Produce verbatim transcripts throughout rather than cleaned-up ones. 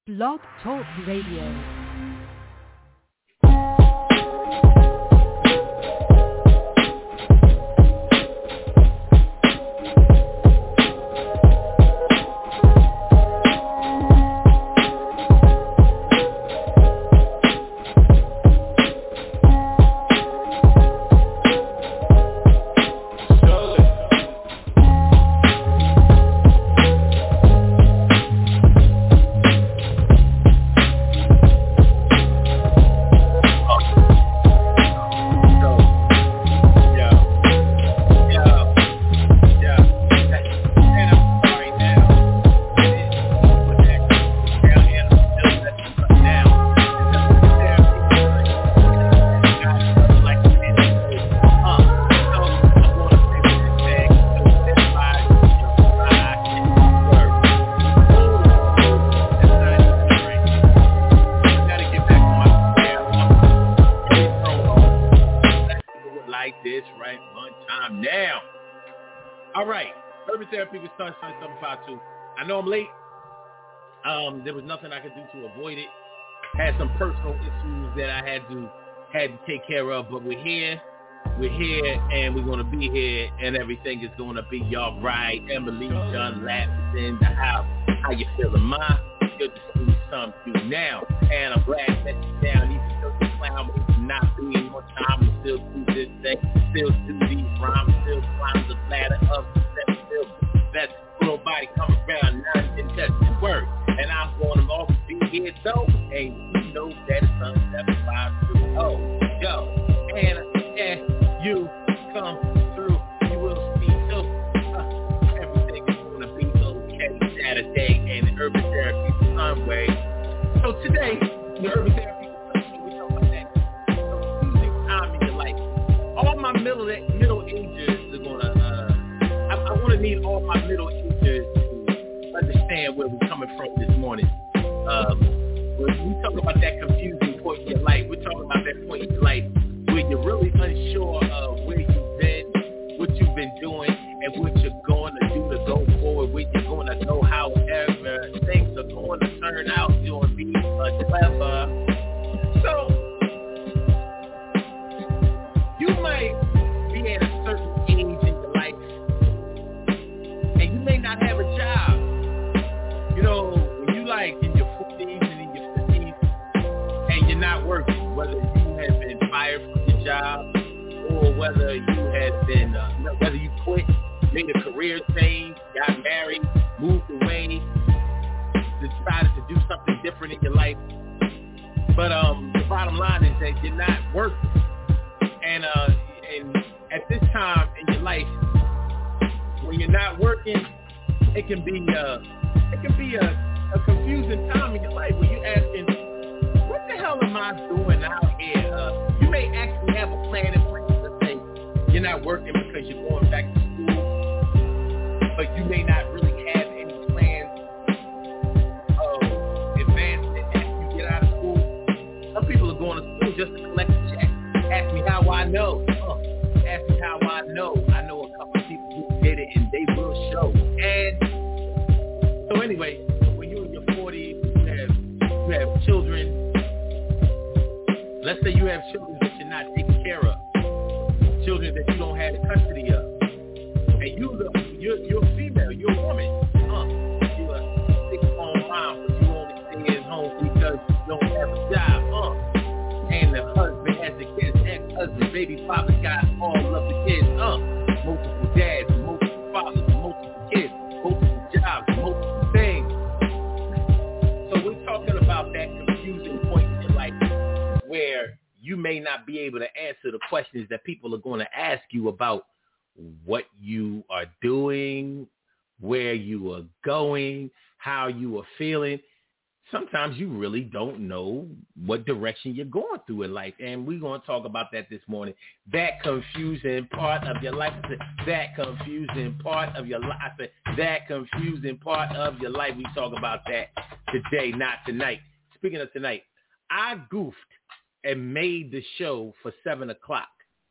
Blog Talk Radio. I know I'm late. Um, there was nothing I could do to avoid it. Had some personal issues that I had to had to take care of, but we're here. We're here, and we're gonna be here, and everything is gonna be all right. Emily John Lapp is in the house. How you feeling, ma? Good to see some you now, and I'm glad that you're down. Even though you clown me for not being on time, we still do this thing, still do these rhymes, still climb the ladder of success, still best. Nobody come around, none can touch the word. And I'm going to always be here, though. And you know that it's unseventy-five through. Oh, yo. And as you come through, you will see, so uh, everything is going to be okay. Saturday and the Urban Therapy Sunway. So today, the Urban Therapy Sunway, we talk about that. So using time in your life. All my middle, middle agers are going to, uh, I, I want to need all my middle agers to understand where we're coming from this morning. Um, when we talk about that confusing point in your life, we're talking about that point in your life where you're really unsure of where you've been, what you've been doing, and what you're going to do to go forward, where you're going to go, however things are going to turn out. You're going to be uh, clever. So, you might be at a certain age in your life, and you may not have a job. You know, when you like in your forties and in your fifties, and you're not working, whether you have been fired from your job, or whether you have been, uh, whether you quit, made a career change, got married, moved away, decided to do something different in your life. But um, the bottom line is that you're not working, and uh, and at this time in your life, when you're not working, it can be uh, it can be a, a confusing time in your life where you're asking, what the hell am I doing out here? Uh, you may actually have a plan in place to say you're not working because you're going back to school, but you may not really have any plans of advancement after you get out of school. Some people are going to school just to collect a check. Ask me how I know. Uh, ask me how I know. I know a couple of people who did it, and they will show. And so anyway, when you're in your forties, you have, you have children. Let's say you have children that you're not taking care of, children that you don't have the custody of, and you the, you're, you're a female, you're a woman. Huh? You're a six-home mom, but you only stay at home because you don't have a job. Huh? And the husband has the kids, ex-husband, baby father got all of the kids. Huh? Multiple dads, multiple fathers, multiple kids, multiple jobs, multiple things. So we're talking about that confusing point in your life where you may not be able to answer the questions that people are going to ask you about what you are doing, where you are going, how you are feeling. Sometimes you really don't know what direction you're going through in life. And we're going to talk about that this morning. That confusing part of your life. That confusing part of your life. That confusing part of your life. We talk about that today, not tonight. Speaking of tonight, I goofed and made the show for seven o'clock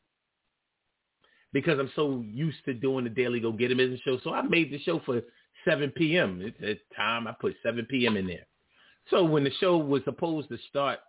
because I'm so used to doing the Daily Go Get 'Em Business show. So I made the show for seven p.m. It's time I put seven p.m. in there. So when the show was supposed to start,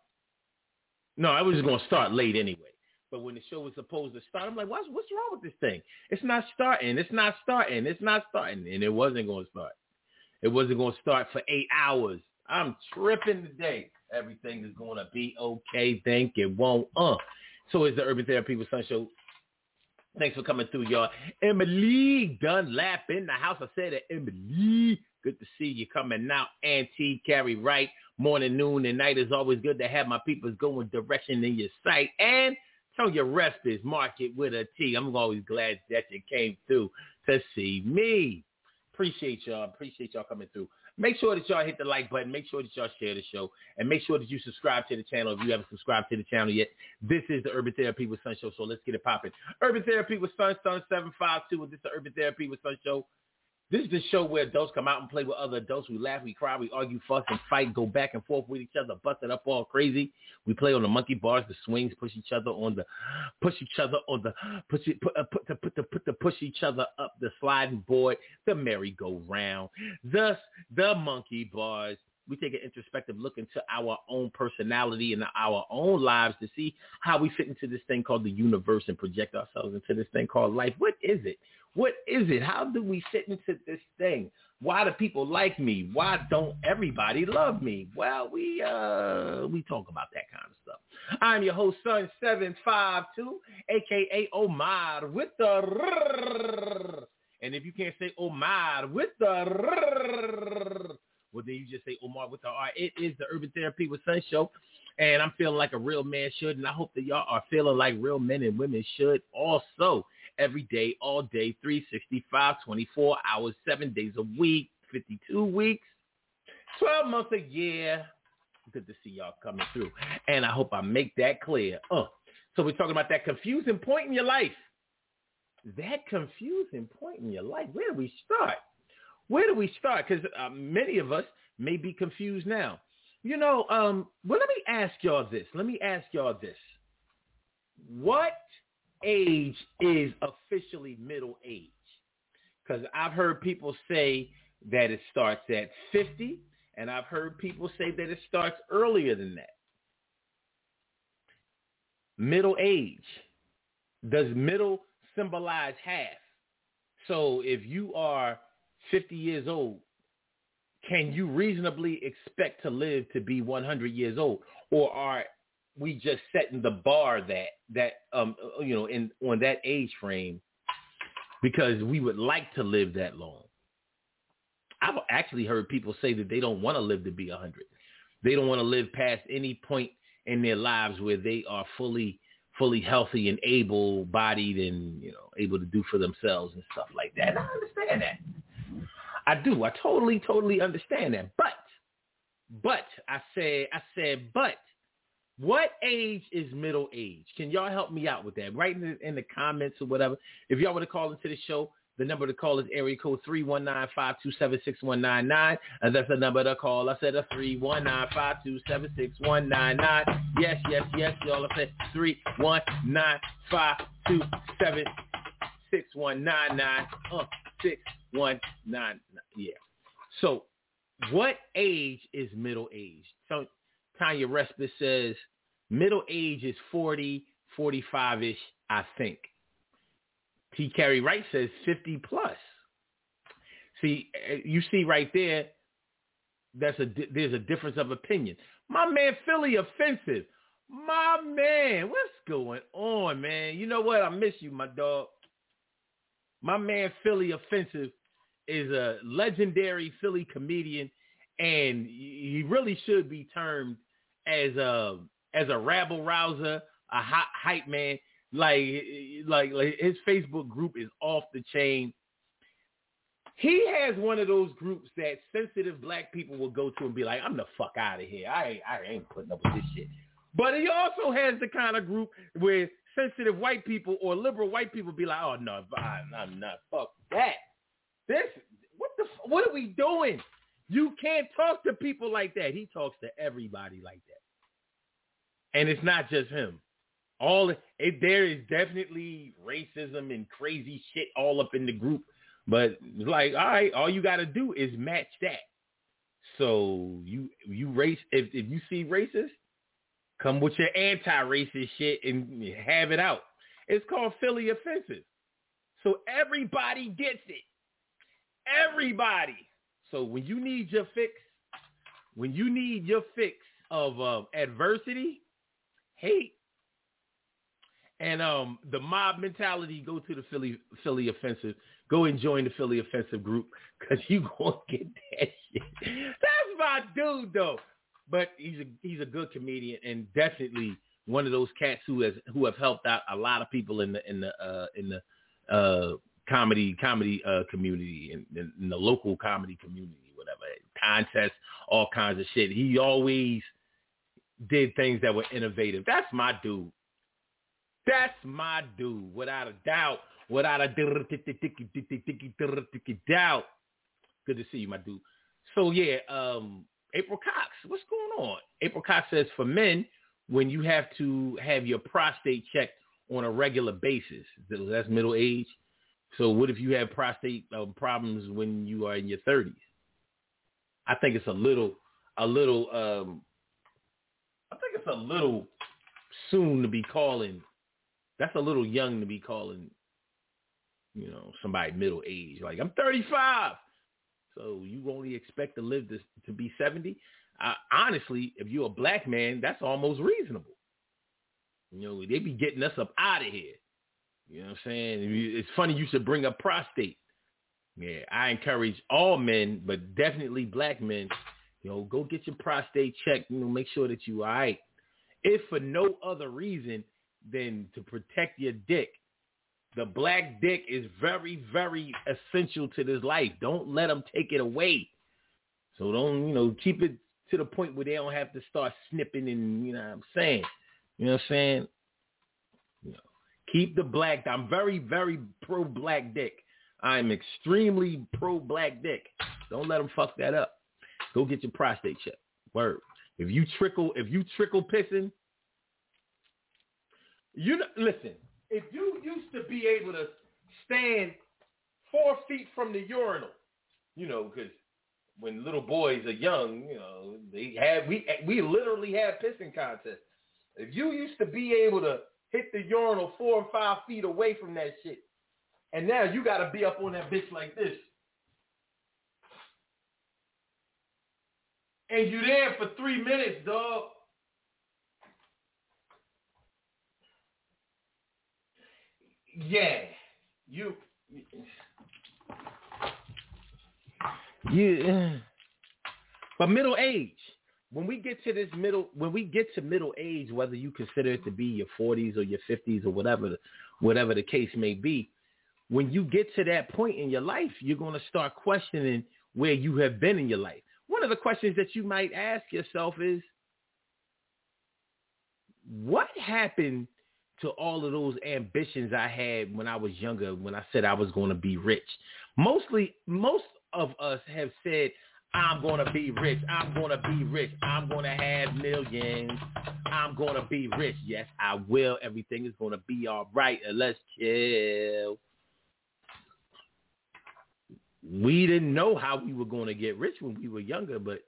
no, I was just going to start late anyway. But when the show was supposed to start, I'm like, what's, what's wrong with this thing? It's not starting. It's not starting. It's not starting. And it wasn't going to start. It wasn't going to start for eight hours. I'm tripping today. Everything is going to be okay. Think it won't. Uh. So it's the Urban Therapy with Sun Show. Thanks for coming through, y'all. Emily Dunlap in the house. I said it, Emily. Good to see you coming out. Auntie Carrie Wright. Morning, noon, and night is always good to have my peoples going direction in your sight. And tell your Respis, mark it with a T. I'm always glad that you came through to see me. Appreciate y'all. Appreciate y'all coming through. Make sure that y'all hit the like button. Make sure that y'all share the show. And make sure that you subscribe to the channel if you haven't subscribed to the channel yet. This is the Urban Therapy with Sun Show, so let's get it popping. Urban Therapy with Sun, Sun seven five two. This is the Urban Therapy with Sun Show. This is the show where adults come out and play with other adults. We laugh, we cry, we argue, fuss, and fight, go back and forth with each other, bust it up all crazy. We play on the monkey bars, the swings, push each other on the, push each other on the, push it, put, uh, put the, put the, put the, push each other up the sliding board, the merry-go-round, thus the monkey bars. We take an introspective look into our own personality and our own lives to see how we fit into this thing called the universe and project ourselves into this thing called life. What is it? What is it? How do we fit into this thing? Why do people like me? Why don't everybody love me? Well, we uh we talk about that kind of stuff. I'm your host, Sun seven five two, a k a. Omar with the rrrr. And if you can't say Omar with the rrrr, well, then you just say Omar with the R. It is the Urban Therapy with Sun Show. And I'm feeling like a real man should. And I hope that y'all are feeling like real men and women should also. Every day, all day, three sixty-five, twenty-four hours, seven days a week, fifty-two weeks, twelve months a year. Good to see y'all coming through. And I hope I make that clear. Uh, so we're talking about that confusing point in your life. That confusing point in your life. Where do we start? Where do we start? Because uh, many of us may be confused now. You know, um, well, let me ask y'all this. Let me ask y'all this. What age is officially middle age? Because I've heard people say that it starts at fifty, and I've heard people say that it starts earlier than that. Middle age. Does middle symbolize half? So if you are fifty years old, can you reasonably expect to live to be one hundred years old? Or are we just setting the bar that, that um you know, in on that age frame because we would like to live that long? I've actually heard people say that they don't want to live to be one hundred. They don't want to live past any point in their lives where they are fully fully healthy and able-bodied and, you know, able to do for themselves and stuff like that. I understand that. I do. I totally, totally understand that. But, but, I said, I said, but, what age is middle age? Can y'all help me out with that? Write in the, in the comments or whatever. If y'all want to call into the show, the number to call is area code three one nine, five two seven, six one nine nine. And that's the number to call. I said a three one nine, five two seven, six one nine nine. Yes, yes, yes, y'all. I said three one nine, five two seven, six one nine nine. Uh, six one nine nine. Yeah. So what age is middle age? So Tanya Respis says middle age is forty, forty-five-ish, I think. T. Carrie Wright says fifty plus. See, you see right there, that's a there's a difference of opinion. My man, Philly Offensive. My man, what's going on, man? You know what? I miss you, my dog. My man, Philly Offensive, is a legendary Philly comedian, and he really should be termed as a as a rabble rouser, a hot hype man. Like, like, like his Facebook group is off the chain. He has one of those groups that sensitive black people will go to and be like, I'm the fuck out of here. I ain't, I ain't putting up with this shit. But he also has the kind of group where sensitive white people or liberal white people be like, oh, no, I'm not. Fuck that. This, what the, what are we doing? You can't talk to people like that. He talks to everybody like that. And it's not just him. All it, there is definitely racism and crazy shit all up in the group, but it's like, all right, all you got to do is match that. So you you race if, if you see racist, come with your anti-racist shit and have it out. It's called Philly offensive. So everybody gets it. Everybody. So when you need your fix, when you need your fix of uh, adversity, hate, and um, the mob mentality, go to the Philly Philly offensive. Go and join the Philly offensive group because you gonna get that shit. That's my dude though. But he's a he's a good comedian and definitely one of those cats who has who have helped out a lot of people in the in the uh, in the uh, comedy comedy uh, community in, in, in the local comedy community, whatever contests, all kinds of shit. He always did things that were innovative. That's my dude. That's my dude, without a doubt. Without a doubt. Good to see you, my dude. So, yeah, um, April Cox, what's going on? April Cox says, for men, when you have to have your prostate checked on a regular basis, that's middle age. So what if you have prostate uh, problems when you are in your thirties? I think it's a little, a little, um, I think it's a little soon to be calling. That's a little young to be calling, you know, somebody middle age. Like, I'm thirty-five. So you only expect to live this to be seventy? Uh, honestly, if you're a black man, that's almost reasonable. You know, they be getting us up out of here. You know what I'm saying? It's funny you should bring up prostate. Yeah, I encourage all men, but definitely black men, you know, go get your prostate checked. You know, make sure that you all right. If for no other reason than to protect your dick. The black dick is very, very essential to this life. Don't let them take it away. So don't, you know, keep it to the point where they don't have to start snipping and, you know what I'm saying? You know what I'm saying? You know, keep the black. I'm very, very pro-black dick. I'm extremely pro-black dick. Don't let them fuck that up. Go get your prostate checked. Word. If you trickle, if you trickle pissing, you know, listen. If you used to be able to stand four feet from the urinal, you know, because when little boys are young, you know, they have we we literally have pissing contests. If you used to be able to hit the urinal four or five feet away from that shit, and now you got to be up on that bitch like this, and you there for three minutes, dog. Yeah, you, you, but middle age. When we get to this middle, when we get to middle age, whether you consider it to be your forties or your fifties or whatever, whatever the case may be, when you get to that point in your life, you're going to start questioning where you have been in your life. One of the questions that you might ask yourself is, what happened to all of those ambitions I had when I was younger, when I said I was going to be rich? Mostly, most of us have said, I'm going to be rich. I'm going to be rich. I'm going to have millions. I'm going to be rich. Yes, I will. Everything is going to be all right. And let's chill. We didn't know how we were going to get rich when we were younger, but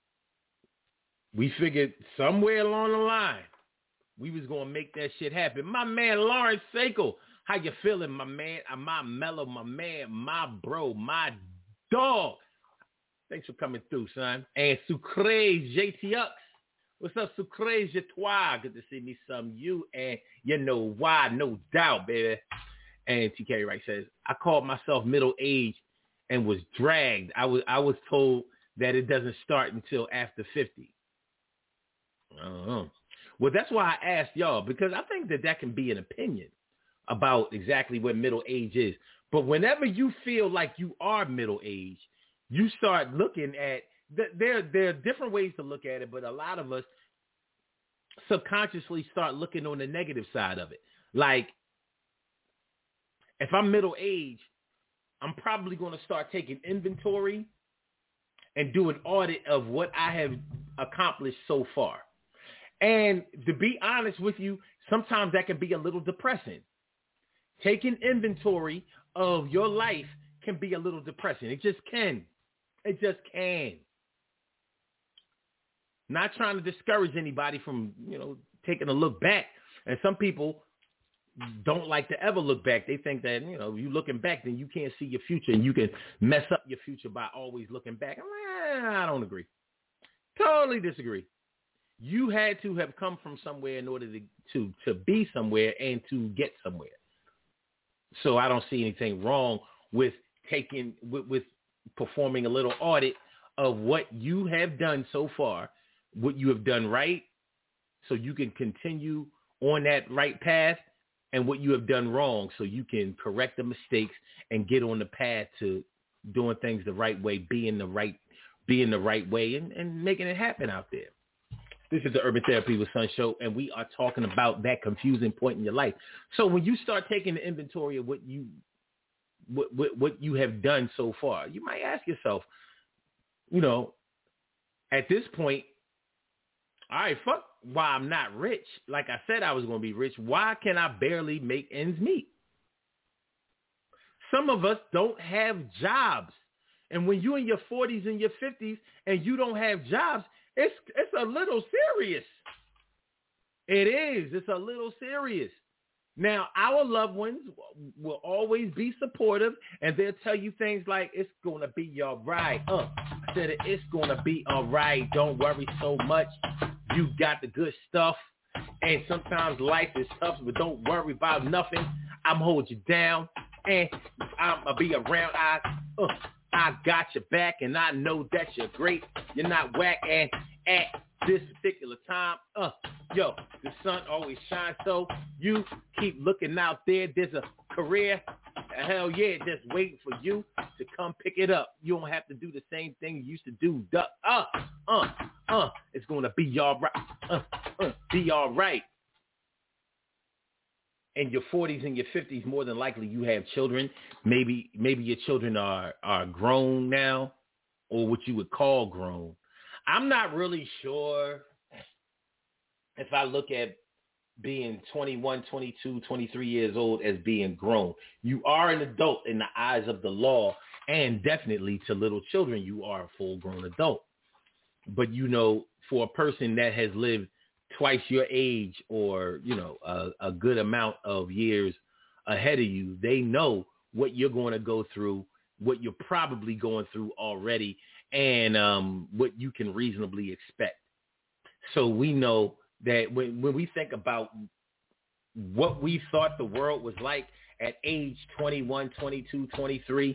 we figured somewhere along the line, we was going to make that shit happen. My man, Lawrence Sakel, how you feeling, my man? My mellow, my man, my bro, my dog. Thanks for coming through, son. And Sucre J T X. What's up, Sucre Je Toi? Good to see me some you, and you know why, no doubt, baby. And T K Wright says, I called myself middle age and was dragged. I was I was told that it doesn't start until after fifty. I don't know. Well, that's why I asked y'all, because I think that that can be an opinion about exactly what middle age is. But whenever you feel like you are middle age, you start looking at, there, there are different ways to look at it, but a lot of us subconsciously start looking on the negative side of it. Like, if I'm middle age, I'm probably going to start taking inventory and do an audit of what I have accomplished so far. And to be honest with you, sometimes that can be a little depressing. Taking inventory of your life can be a little depressing. It just can. It just can. Not trying to discourage anybody from, you know, taking a look back. And some people don't like to ever look back. They think that, you know, you looking back, then you can't see your future and you can mess up your future by always looking back. I'm like, eh, I don't agree. Totally disagree. You had to have come from somewhere in order to, to, to be somewhere and to get somewhere. So I don't see anything wrong with taking, with, with performing a little audit of what you have done so far, what you have done right, so you can continue on that right path, and what you have done wrong so you can correct the mistakes and get on the path to doing things the right way, being the right, being the right way, and, and making it happen out there. This is the Urban Therapy with Son show, and we are talking about that confusing point in your life. So when you start taking the inventory of what you, what, what, what you have done so far, you might ask yourself, you know, at this point, all right, fuck why I'm not rich. Like I said I was going to be rich. Why can I barely make ends meet? Some of us don't have jobs. And when you're in your forties and your fifties and you don't have jobs, it's it's a little serious. It is. It's a little serious. Now, our loved ones will always be supportive, and they'll tell you things like, it's going to be all right. Uh, I said, it's going to be all right. Don't worry so much. You got the good stuff, and sometimes life is tough, but don't worry about nothing. I'm hold you down, and I'm going to be around. I, uh, I got your back, and I know that you're great. You're not whack, and at this particular time, uh, yo, the sun always shines, so you keep looking out there. There's a career, hell yeah, just waiting for you to come pick it up. You don't have to do the same thing you used to do. Duh, uh, uh, uh, it's going to be all right, uh, uh, be all right. In your forties and your fifties, more than likely you have children. Maybe, maybe your children are, are grown now, or what you would call grown. I'm not really sure if I look at being twenty-one, twenty-two, twenty-three years old as being grown. You are an adult in the eyes of the law, and definitely to little children, you are a full-grown adult. But, you know, for a person that has lived twice your age or, you know, a, a good amount of years ahead of you, they know what you're going to go through, what you're probably going through already, and um, what you can reasonably expect. So we know that when, when we think about what we thought the world was like at age twenty-one, twenty-two, twenty-three,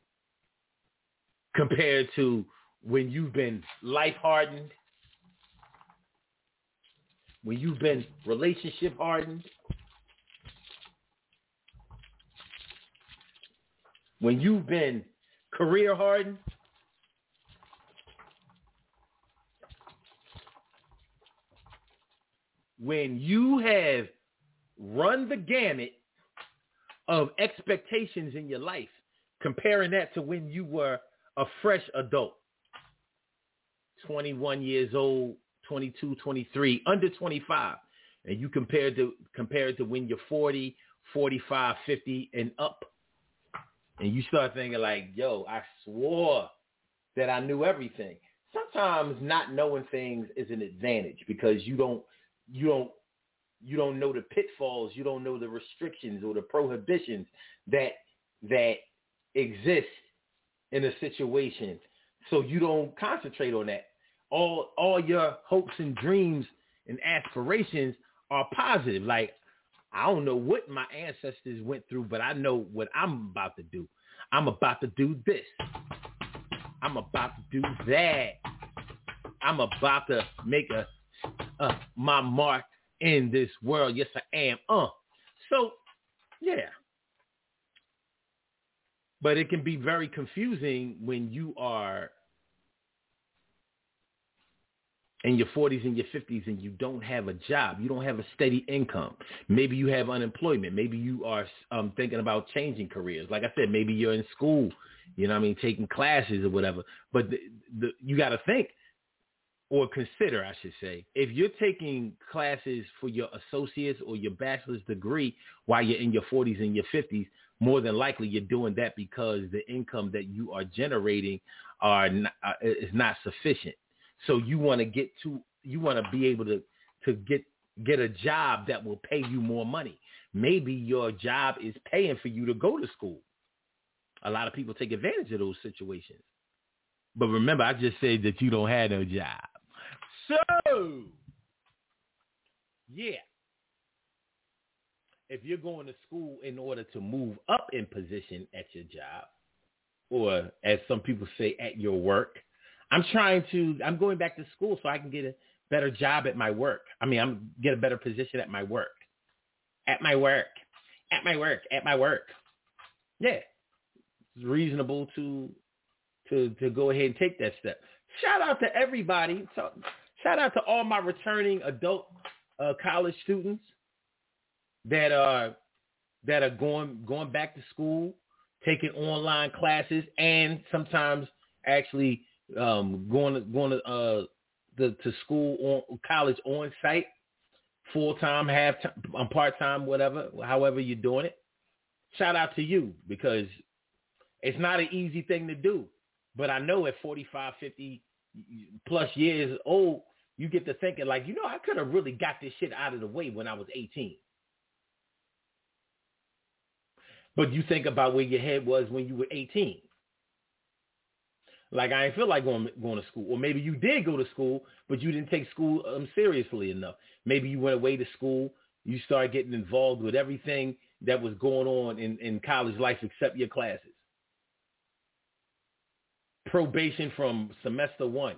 compared to when you've been life hardened, when you've been relationship hardened, when you've been career hardened, when you have run the gamut of expectations in your life, comparing that to when you were a fresh adult, twenty-one years old, twenty-two, twenty-three, under twenty-five, and you compare to compare it to when you're forty, forty-five, fifty, and up, and you start thinking like, yo, I swore that I knew everything. Sometimes not knowing things is an advantage because you don't you don't you don't know the pitfalls, you don't know the restrictions or the prohibitions that that exist in a situation, so you don't concentrate on that. All all your hopes and dreams and aspirations are positive. Like, I don't know what my ancestors went through, but I know what I'm about to do. I'm about to do this. I'm about to do that. I'm about to make a uh, my mark in this world. Yes, I am. Uh, so, yeah. But it can be very confusing when you are in your forties and your fifties and you don't have a job. You don't have a steady income. Maybe you have unemployment. Maybe you are um, thinking about changing careers. Like I said, maybe you're in school, you know what I mean, taking classes or whatever. But the, the, you got to think or consider, I should say, if you're taking classes for your associates or your bachelor's degree while you're in your forties and your fifties, more than likely you're doing that because the income that you are generating are not, uh, is not sufficient. So you want to get to, you want to be able to, to get, get a job that will pay you more money. Maybe your job is paying for you to go to school. A lot of people take advantage of those situations. But remember, I just said that you don't have no job. So, yeah. If you're going to school in order to move up in position at your job, or as some people say, at your work, I'm trying to, I'm going back to school so I can get a better job at my work. I mean, I'm get a better position at my work. At my work. At my work. At my work. Yeah. It's reasonable to to to go ahead and take that step. Shout out to everybody. So, shout out to all my returning adult uh, college students that are that are going going back to school, taking online classes, and sometimes actually um, going to going to uh, the to school on college on site, full time, half time, part time, whatever, however you're doing it. Shout out to you, because it's not an easy thing to do. But I know at forty-five, fifty plus years old, you get to thinking like, you know, I could have really got this shit out of the way when I was eighteen. But you think about where your head was when you were eighteen. Like, I ain't feel like going going to school. Or maybe you did go to school, but you didn't take school um, seriously enough. Maybe you went away to school. You started getting involved with everything that was going on in, in college life except your classes. Probation from semester one.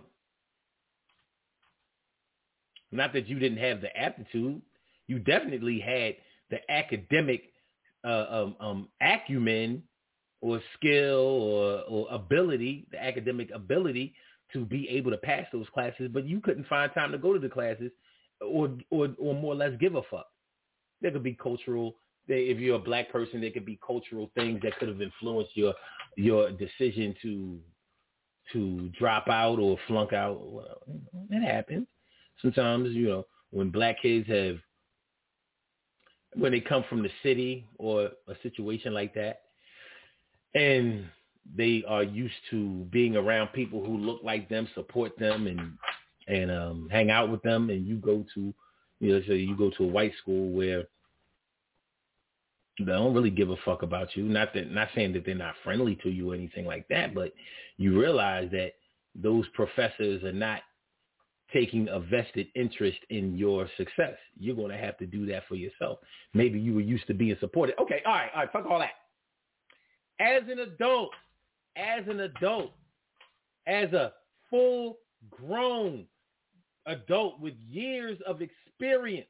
Not that you didn't have the aptitude. You definitely had the academic uh, um, um, acumen or skill or, or ability, the academic ability to be able to pass those classes, but you couldn't find time to go to the classes or or, or more or less give a fuck. There could be cultural, if you're a black person, there could be cultural things that could have influenced your your decision to to drop out or flunk out. Well, it happens. Sometimes, you know, when black kids have, when they come from the city or a situation like that, and they are used to being around people who look like them, support them, and and um, hang out with them, and you go to, you know, so you go to a white school where they don't really give a fuck about you. Not that, not saying that they're not friendly to you or anything like that, but you realize that those professors are not taking a vested interest in your success. You're going to have to do that for yourself. Maybe you were used to being supported. Okay, all right, all right, fuck all that. As an adult, as an adult, as a full-grown adult with years of experience,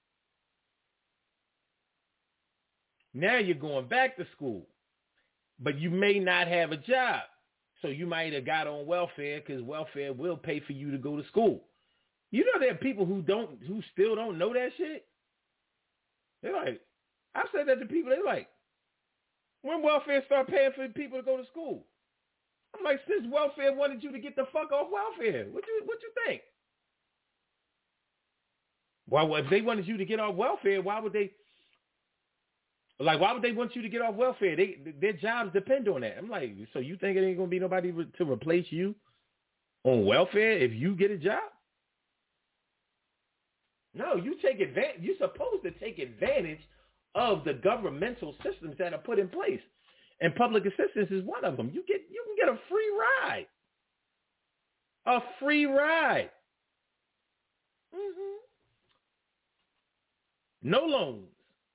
now you're going back to school, but you may not have a job. So you might have got on welfare because welfare will pay for you to go to school. You know there are people who don't, who still don't know that shit. They're like, I've said that to people. They're like, when welfare start paying for people to go to school? I'm like, since welfare wanted you to get the fuck off welfare, what you what you think? Well, if they wanted you to get off welfare, why would they? Like, why would they want you to get off welfare? They their jobs depend on that. I'm like, so you think it ain't gonna be nobody re- to replace you on welfare if you get a job? No, you take advantage. You're supposed to take advantage of the governmental systems that are put in place, and public assistance is one of them. You get you can get a free ride, a free ride. Mm-hmm. No loans.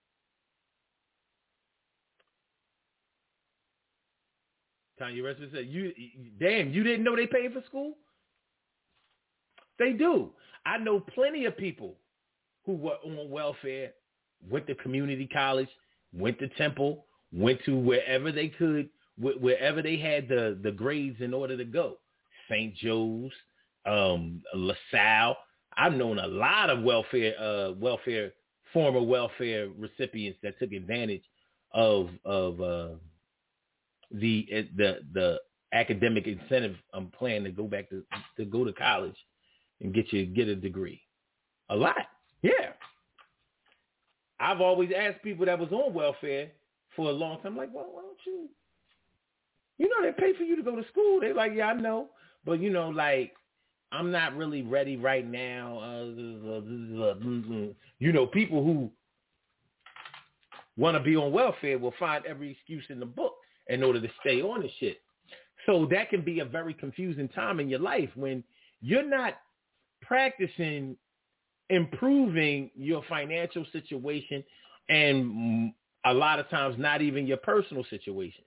Tanya Rest said, "You damn, you didn't know they paid for school? They do. I know plenty of people who were on welfare, went to community college, went to Temple, went to wherever they could, wherever they had the, the grades in order to go. Saint Joe's, um, LaSalle. I've known a lot of welfare, uh, welfare, former welfare recipients that took advantage of of uh, the the the academic incentive um, plan to go back to to go to college and get you get a degree. A lot, yeah. I've always asked people that was on welfare for a long time, like, well, why don't you, you know, they pay for you to go to school. They're like, yeah, I know. But, you know, like, I'm not really ready right now. Uh, you know, people who want to be on welfare will find every excuse in the book in order to stay on the shit. So that can be a very confusing time in your life when you're not practicing improving your financial situation and a lot of times not even your personal situation.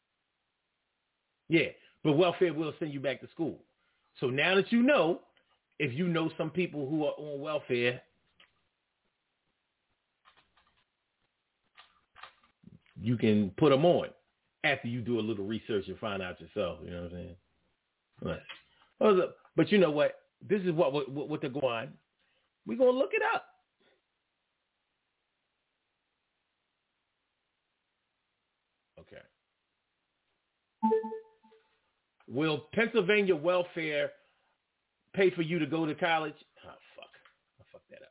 Yeah, but welfare will send you back to school. So now that you know, if you know some people who are on welfare, you can put them on after you do a little research and find out yourself. You know what I'm saying? Right. Well, but you know what? This is what what, what they're going. We're going to look it up. Okay. Will Pennsylvania welfare pay for you to go to college? Oh, fuck. I fucked that up.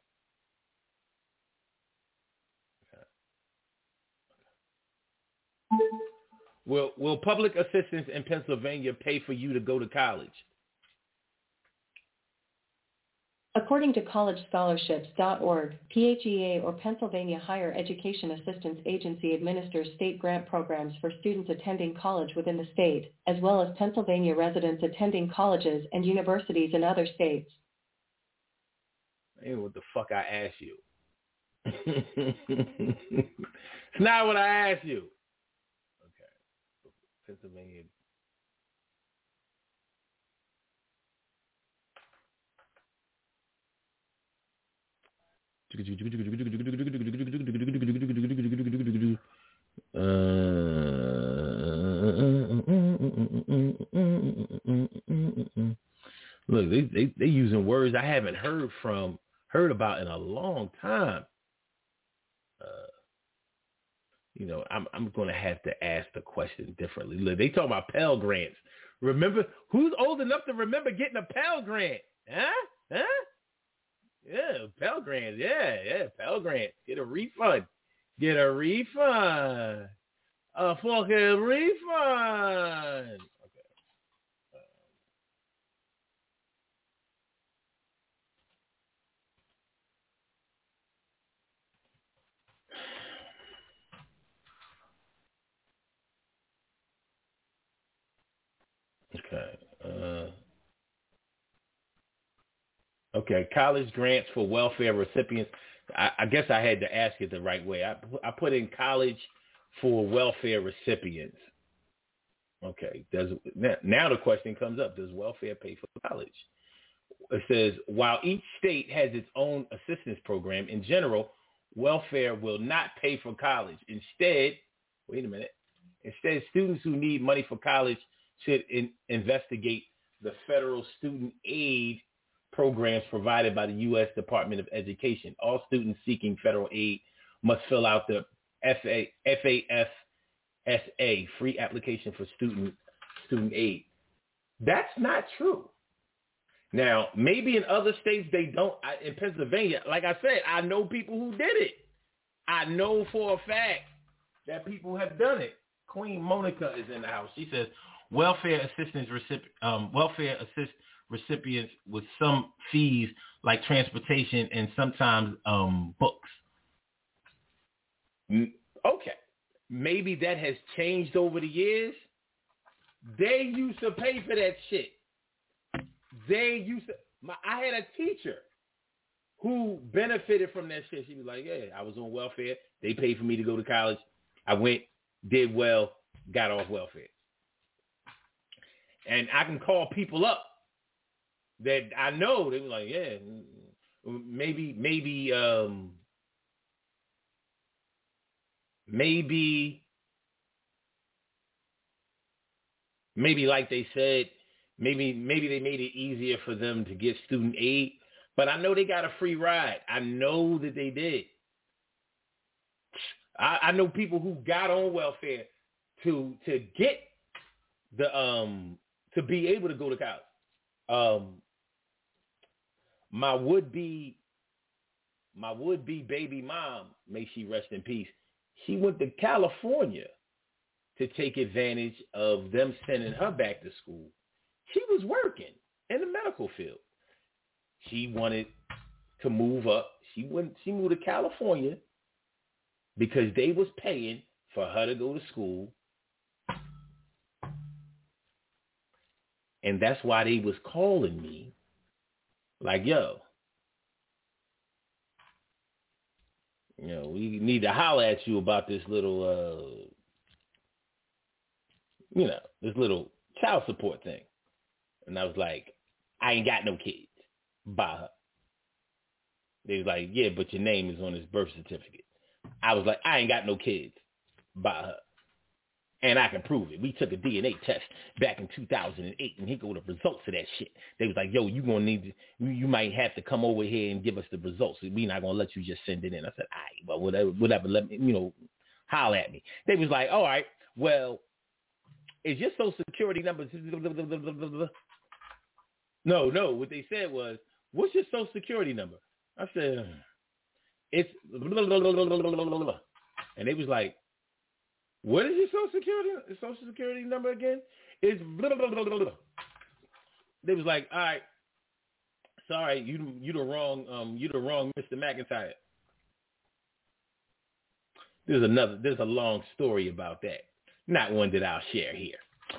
Okay. Will, will public assistance in Pennsylvania pay for you to go to college? According to college scholarships dot org, P H E A or Pennsylvania Higher Education Assistance Agency administers state grant programs for students attending college within the state, as well as Pennsylvania residents attending colleges and universities in other states. Ain't what the fuck I asked you. It's not what I asked you. Okay. Pennsylvania. Uh, look, they they they using words I haven't heard from heard about in a long time. Uh, you know, I'm I'm going to have to ask the question differently. Look, they talk about Pell Grants. Remember, who's old enough to remember getting a Pell Grant? Huh? Huh? Yeah, Pell Grants. Yeah, yeah, Pell Grants. Get a refund. Get a refund. A fucking refund. Okay. Okay. Uh, okay. College grants for welfare recipients. I, I guess I had to ask it the right way. I, I put in college for welfare recipients. Okay. Does now, now the question comes up: does welfare pay for college? It says while each state has its own assistance program, in general, welfare will not pay for college. Instead, wait a minute. Instead, students who need money for college should in, investigate the federal student aid programs provided by the U S Department of Education. All students seeking federal aid must fill out the F A F S A, free application for student student aid. That's not true. Now, maybe in other states they don't. I, in Pennsylvania, like I said, I know people who did it. I know for a fact that people have done it. Queen Monica is in the house. She says, welfare assistance recipient, um, welfare assist recipients with some fees like transportation and sometimes um, books. Okay, maybe that has changed over the years. They used to pay for that shit. They used to. My, I had a teacher who benefited from that shit. She was like, "Yeah, I was on welfare. They paid for me to go to college. I went, did well, got off welfare." And I can call people up that I know. They were like, "Yeah, maybe, maybe, um, maybe, maybe, like they said." Maybe maybe they made it easier for them to get student aid, but I know they got a free ride. I know that they did. I, I know people who got on welfare to to get the um to be able to go to college. Um, my would be my would be baby mom, may she rest in peace. She went to California to take advantage of them sending her back to school. She was working. in the medical field. She wanted to move up. She went. She moved to California because they was paying for her to go to school. And that's why they was calling me like, yo, you know, we need to holler at you about this little, uh, you know, this little child support thing. And I was like, I ain't got no kids. By her. They was like, yeah, but your name is on his birth certificate. I was like, I ain't got no kids. By her. And I can prove it. We took a D N A test back in two thousand eight, and here go the results of that shit. They was like, yo, you gonna need to, you might have to come over here and give us the results. We not gonna let you just send it in. I said, all right, well, whatever, whatever, let me, you know, holler at me. They was like, all right, well, is your social security number? No, no. What they said was, what's your social security number? I said, it's, and they was like, what is your social security social security number again? It's blah, blah, blah, blah, blah. They was like, all right, sorry, you you the wrong um you the wrong Mister McIntyre. There's another there's a long story about that. Not one that I'll share here.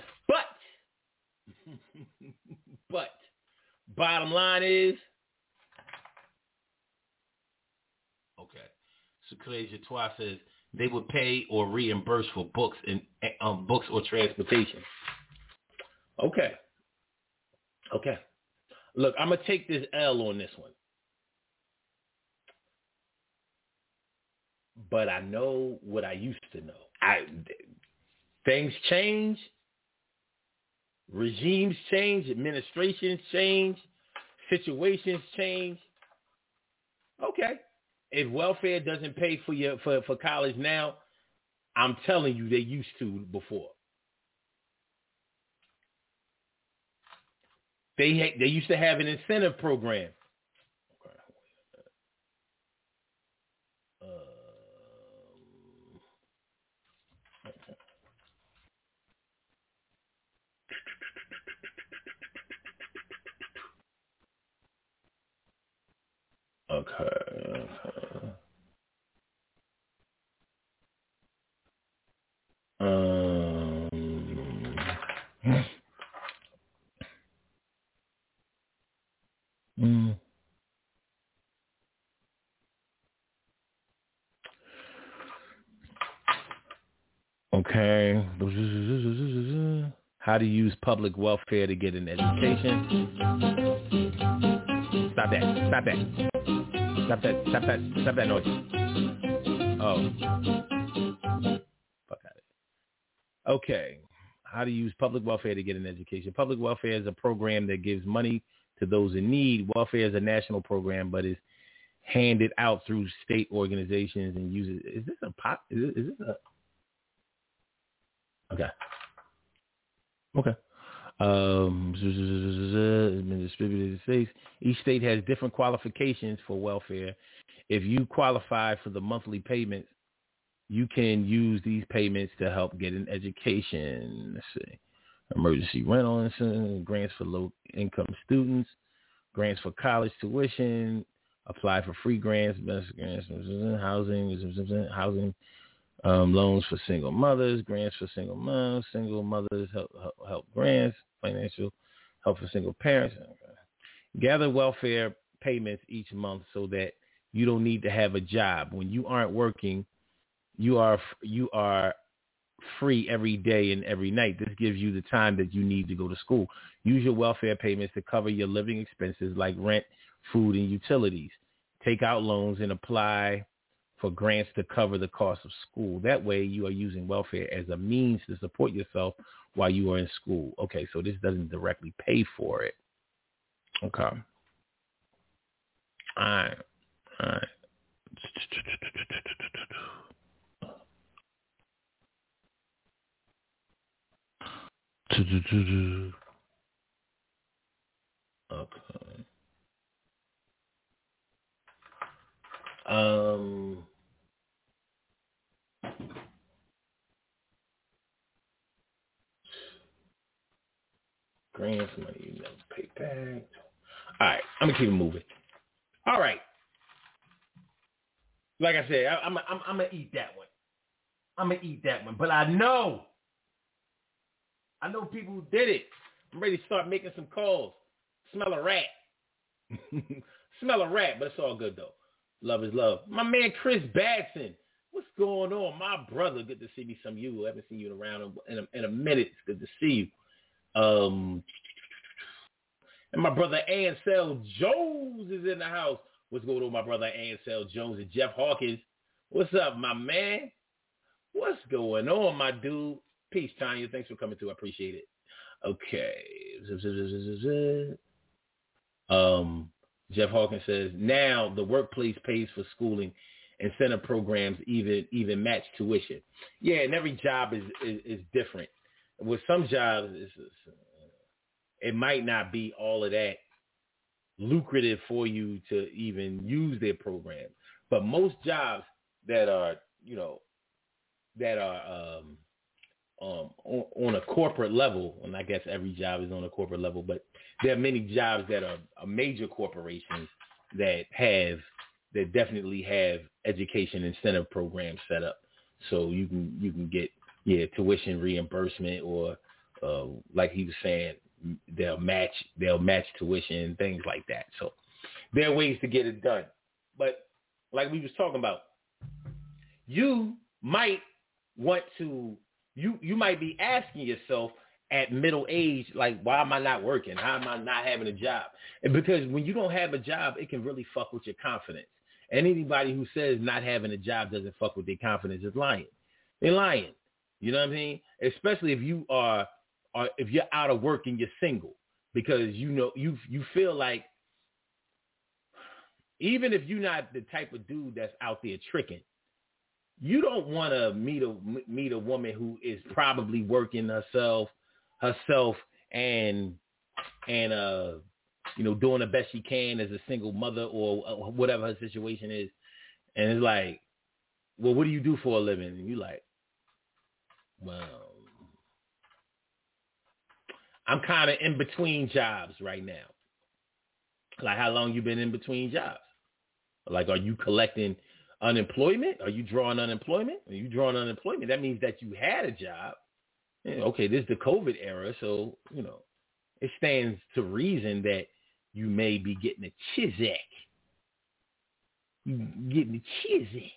But but bottom line is, okay. So Crazy Twa says they would pay or reimburse for books and um, books or transportation. Okay. Okay. Look, I'm going to take this L on this one. But I know what I used to know. I things change. Regimes change. Administrations change. Situations change. Okay. If welfare doesn't pay for your for, for college now, I'm telling you they used to before. They ha- they used to have an incentive program. Okay. okay. Um. mm. Okay. How to use public welfare to get an education. Stop that. Stop that. Stop that. Stop that. Stop that noise. Oh. Fuck out of it. Okay. How to use public welfare to get an education. Public welfare is a program that gives money to those in need. Welfare is a national program, but is handed out through state organizations and uses. Is this a pop? Is this, is this a? Okay. Okay. Um, been distributed in states. Each state has different qualifications for welfare. If you qualify for the monthly payments, you can use these payments to help get an education. Let's see. Emergency rental incentive, grants for low-income students, grants for college tuition, apply for free grants, grants housing, housing um, loans for single mothers, grants for single moms, single mothers, help, help, help grants, financial help for single parents. Gather welfare payments each month so that you don't need to have a job. When you aren't working, you are you are free every day and every night. This gives you the time that you need to go to school. Use your welfare payments to cover your living expenses like rent, food, and utilities. Take out loans and apply for grants to cover the cost of school. That way you are using welfare as a means to support yourself while you are in school. Okay, so this doesn't directly pay for it. Okay. All right. All right. Okay. Um. grants, money you never pay back. All right, I'm gonna keep it moving. All right. Like I said, I, I'm, I'm, I'm gonna eat that one. I'm gonna eat that one. But I know, I know people who did it. I'm ready to start making some calls. Smell a rat. Smell a rat, but it's all good though. Love is love. My man Chris Batson. What's going on? My brother, good to see me some of you. I haven't seen you around in a, in a minute. It's good to see you. Um, and my brother Ansel Jones is in the house. What's going on, my brother Ansel Jones and Jeff Hawkins? What's up, my man? What's going on, my dude? Peace, Tanya. Thanks for coming through. I appreciate it. Okay. Um, Jeff Hawkins says, now the workplace pays for schooling. Incentive programs even even match tuition. Yeah, and every job is is, is different. With some jobs, it's, it's, it might not be all of that lucrative for you to even use their program. But most jobs that are, you know, that are um, um, on, on a corporate level, and I guess every job is on a corporate level, but there are many jobs that are, are major corporations that have that definitely have education incentive programs set up, so you can you can get yeah tuition reimbursement, or uh, like he was saying, they'll match they'll match tuition, things like that. So there are ways to get it done. But like we was talking about, you might want to you you might be asking yourself at middle age, like, why am I not working? How am I not having a job? And because when you don't have a job, it can really fuck with your confidence. And anybody who says not having a job doesn't fuck with their confidence is lying. They're lying. You know what I mean? Especially if you are, are if you're out of work and you're single, because you know you you feel like, even if you're not the type of dude that's out there tricking, you don't want to meet a meet a woman who is probably working herself herself and and uh. you know, doing the best she can as a single mother, or whatever her situation is. And it's like, well, what do you do for a living? And you're like, well, I'm kind of in between jobs right now. Like, how long you been in between jobs? Like, are you collecting unemployment? Are you drawing unemployment? Are you drawing unemployment? That means that you had a job. And, okay, this is the COVID era, so, you know, it stands to reason that you may be getting a Chizek. You getting a Chizek.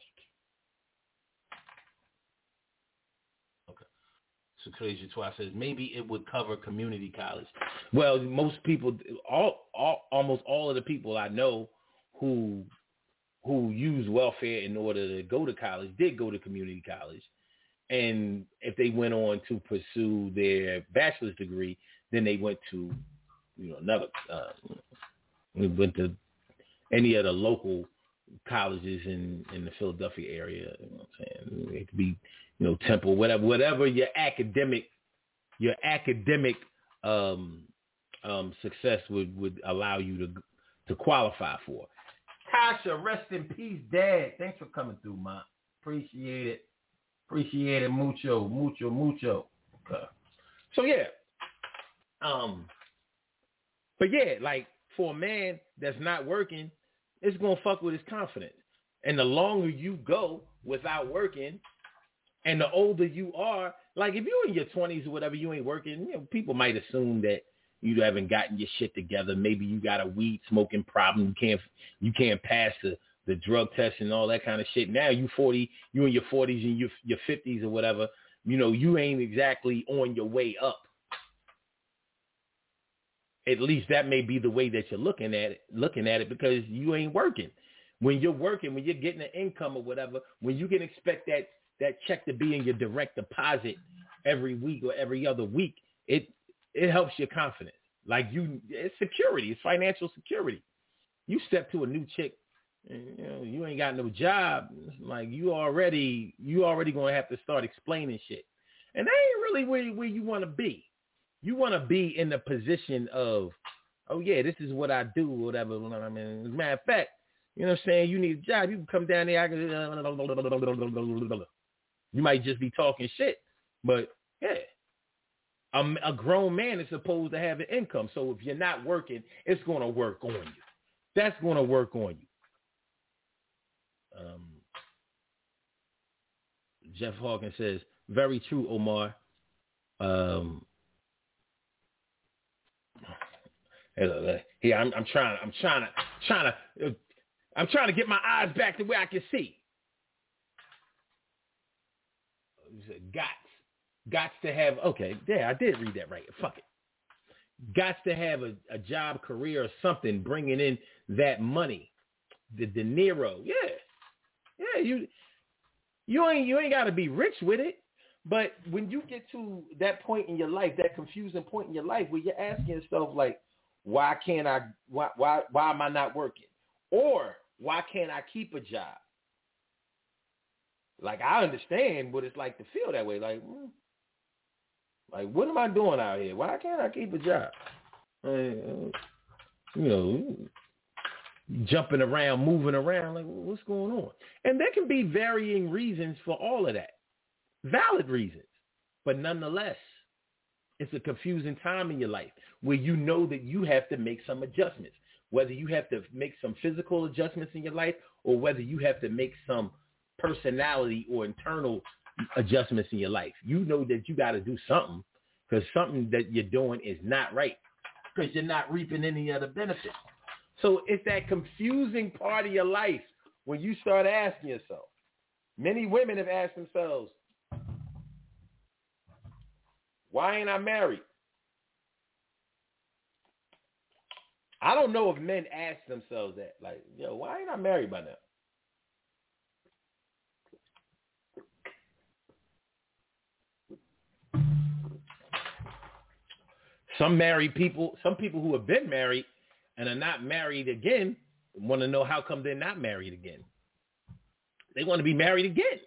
Okay. So Crazy Twice says maybe it would cover community college. Well, most people, all, all, almost all of the people I know who who use welfare in order to go to college did go to community college. And if they went on to pursue their bachelor's degree, then they went to, you know, another, uh, we went to any of the local colleges in, in the Philadelphia area. You know what I'm saying? It could be, you know, Temple, whatever, whatever your academic, your academic um, um, success would, would allow you to to qualify for. Tasha, rest in peace, Dad. Thanks for coming through, Ma. Appreciate it. Appreciate it, mucho, mucho, mucho. Okay. So yeah. Um, but yeah, like, for a man that's not working, it's going to fuck with his confidence. And the longer you go without working, and the older you are, like, if you're in your twenties or whatever, you ain't working, you know, people might assume that you haven't gotten your shit together. Maybe you got a weed smoking problem. You can't, you can't pass the, the drug test and all that kind of shit. Now you forty, you in your forties and your, your fifties or whatever, you know, you ain't exactly on your way up. At least that may be the way that you're looking at it, looking at it, because you ain't working. When you're working, when you're getting an income or whatever, when you can expect that, that check to be in your direct deposit every week or every other week, it it helps your confidence. Like, you, it's security, it's financial security. You step to a new chick, and, you know, you ain't got no job. Like, you already you already gonna have to start explaining shit, and that ain't really where where you want to be. You want to be in the position of, oh, yeah, this is what I do, or whatever. I mean, as a matter of fact, you know what I'm saying? You need a job. You can come down there. I can, you might just be talking shit, but, yeah. A, a grown man is supposed to have an income. So if you're not working, it's going to work on you. That's going to work on you. Um, Jeff Hawkins says, very true, Omar. Um, here, I'm, I'm trying, I'm trying to, trying to, I'm trying to get my eyes back to where I can see. Gots, gots to have. Okay, yeah, I did read that right. Fuck it. Gots to have a, a job, career, or something bringing in that money. The De Niro, yeah, yeah. You, you ain't, you ain't got to be rich with it. But when you get to that point in your life, that confusing point in your life where you're asking yourself, like, why can't I, why, why, why am I not working? Or why can't I keep a job? Like, I understand what it's like to feel that way. Like, hmm, like, what am I doing out here? Why can't I keep a job? Uh, you know, jumping around, moving around, like, what's going on? And there can be varying reasons for all of that. Valid reasons. But nonetheless, it's a confusing time in your life where you know that you have to make some adjustments, whether you have to make some physical adjustments in your life or whether you have to make some personality or internal adjustments in your life. You know that you got to do something because something that you're doing is not right because you're not reaping any of the benefits. So it's that confusing part of your life when you start asking yourself. Many women have asked themselves, why ain't I married? I don't know if men ask themselves that. Like, yo, why ain't I married by now? Some married people, some people who have been married and are not married again want to know how come they're not married again. They want to be married again.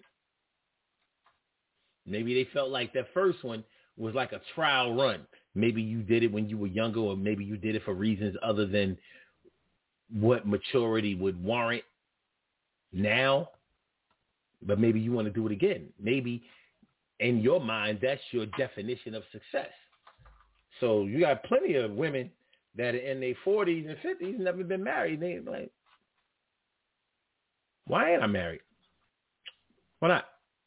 Maybe they felt like that first one was like a trial run. Maybe you did it when you were younger, or maybe you did it for reasons other than what maturity would warrant now. But maybe you want to do it again. Maybe in your mind, that's your definition of success. So you got plenty of women that are in their forties and fifties, never been married. They like, why ain't I married? Why not?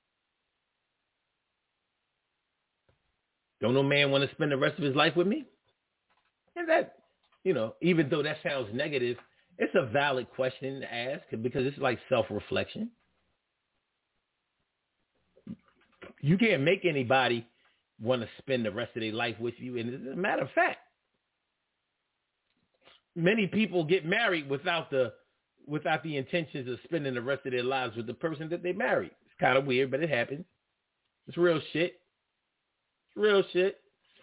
Don't no man want to spend the rest of his life with me? And that, you know, even though that sounds negative, it's a valid question to ask because it's like self-reflection. You can't make anybody want to spend the rest of their life with you. And as a matter of fact, many people get married without the without the intentions of spending the rest of their lives with the person that they married. It's kind of weird, but it happens. It's real shit. It's real shit.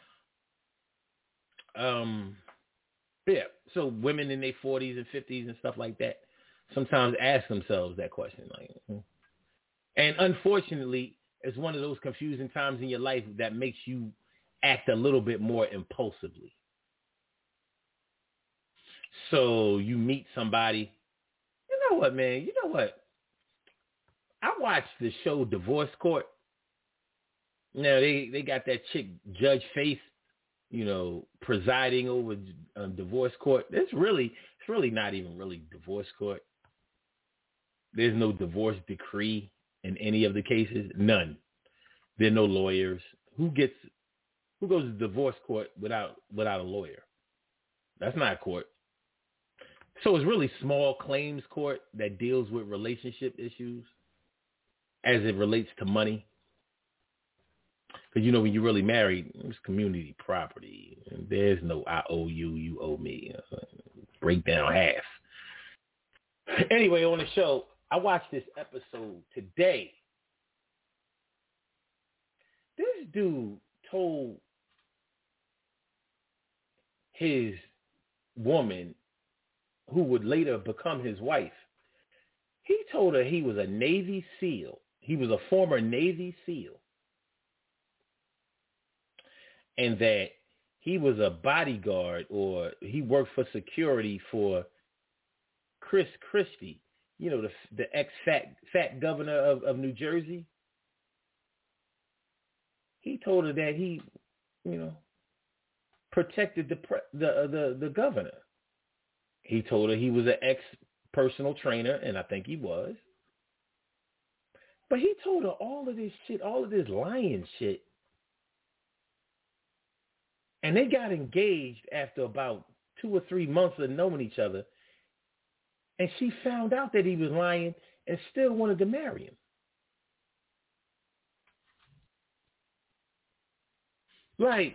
Um, yeah. So women in their forties and fifties and stuff like that sometimes ask themselves that question. Like, and unfortunately, it's one of those confusing times in your life that makes you act a little bit more impulsively. So you meet somebody, you know what, man, you know what? I watched the show Divorce Court. You know, they, they got that chick, Judge Face, you know, presiding over um, Divorce Court. It's really, it's really not even really Divorce Court. There's no divorce decree in any of the cases. None. There are no lawyers. Who gets, who goes to divorce court without, without a lawyer? That's not a court. So it's really small claims court that deals with relationship issues as it relates to money. Because, you know, when you're really married, it's community property. And there's no I owe you, you owe me. Uh, break down half. Anyway, on the show, I watched this episode today. This dude told his woman, who would later become his wife, he told her he was a Navy SEAL. He was a former Navy SEAL. And that he was a bodyguard, or he worked for security for Chris Christie, you know, the the ex-fat fat governor of, of New Jersey. He told her that he you know, protected the pre- the the the governor. He told her he was an ex-personal trainer, and I think he was. But he told her all of this shit, all of this lying shit. And they got engaged after about two or three months of knowing each other. And she found out that he was lying and still wanted to marry him. Like,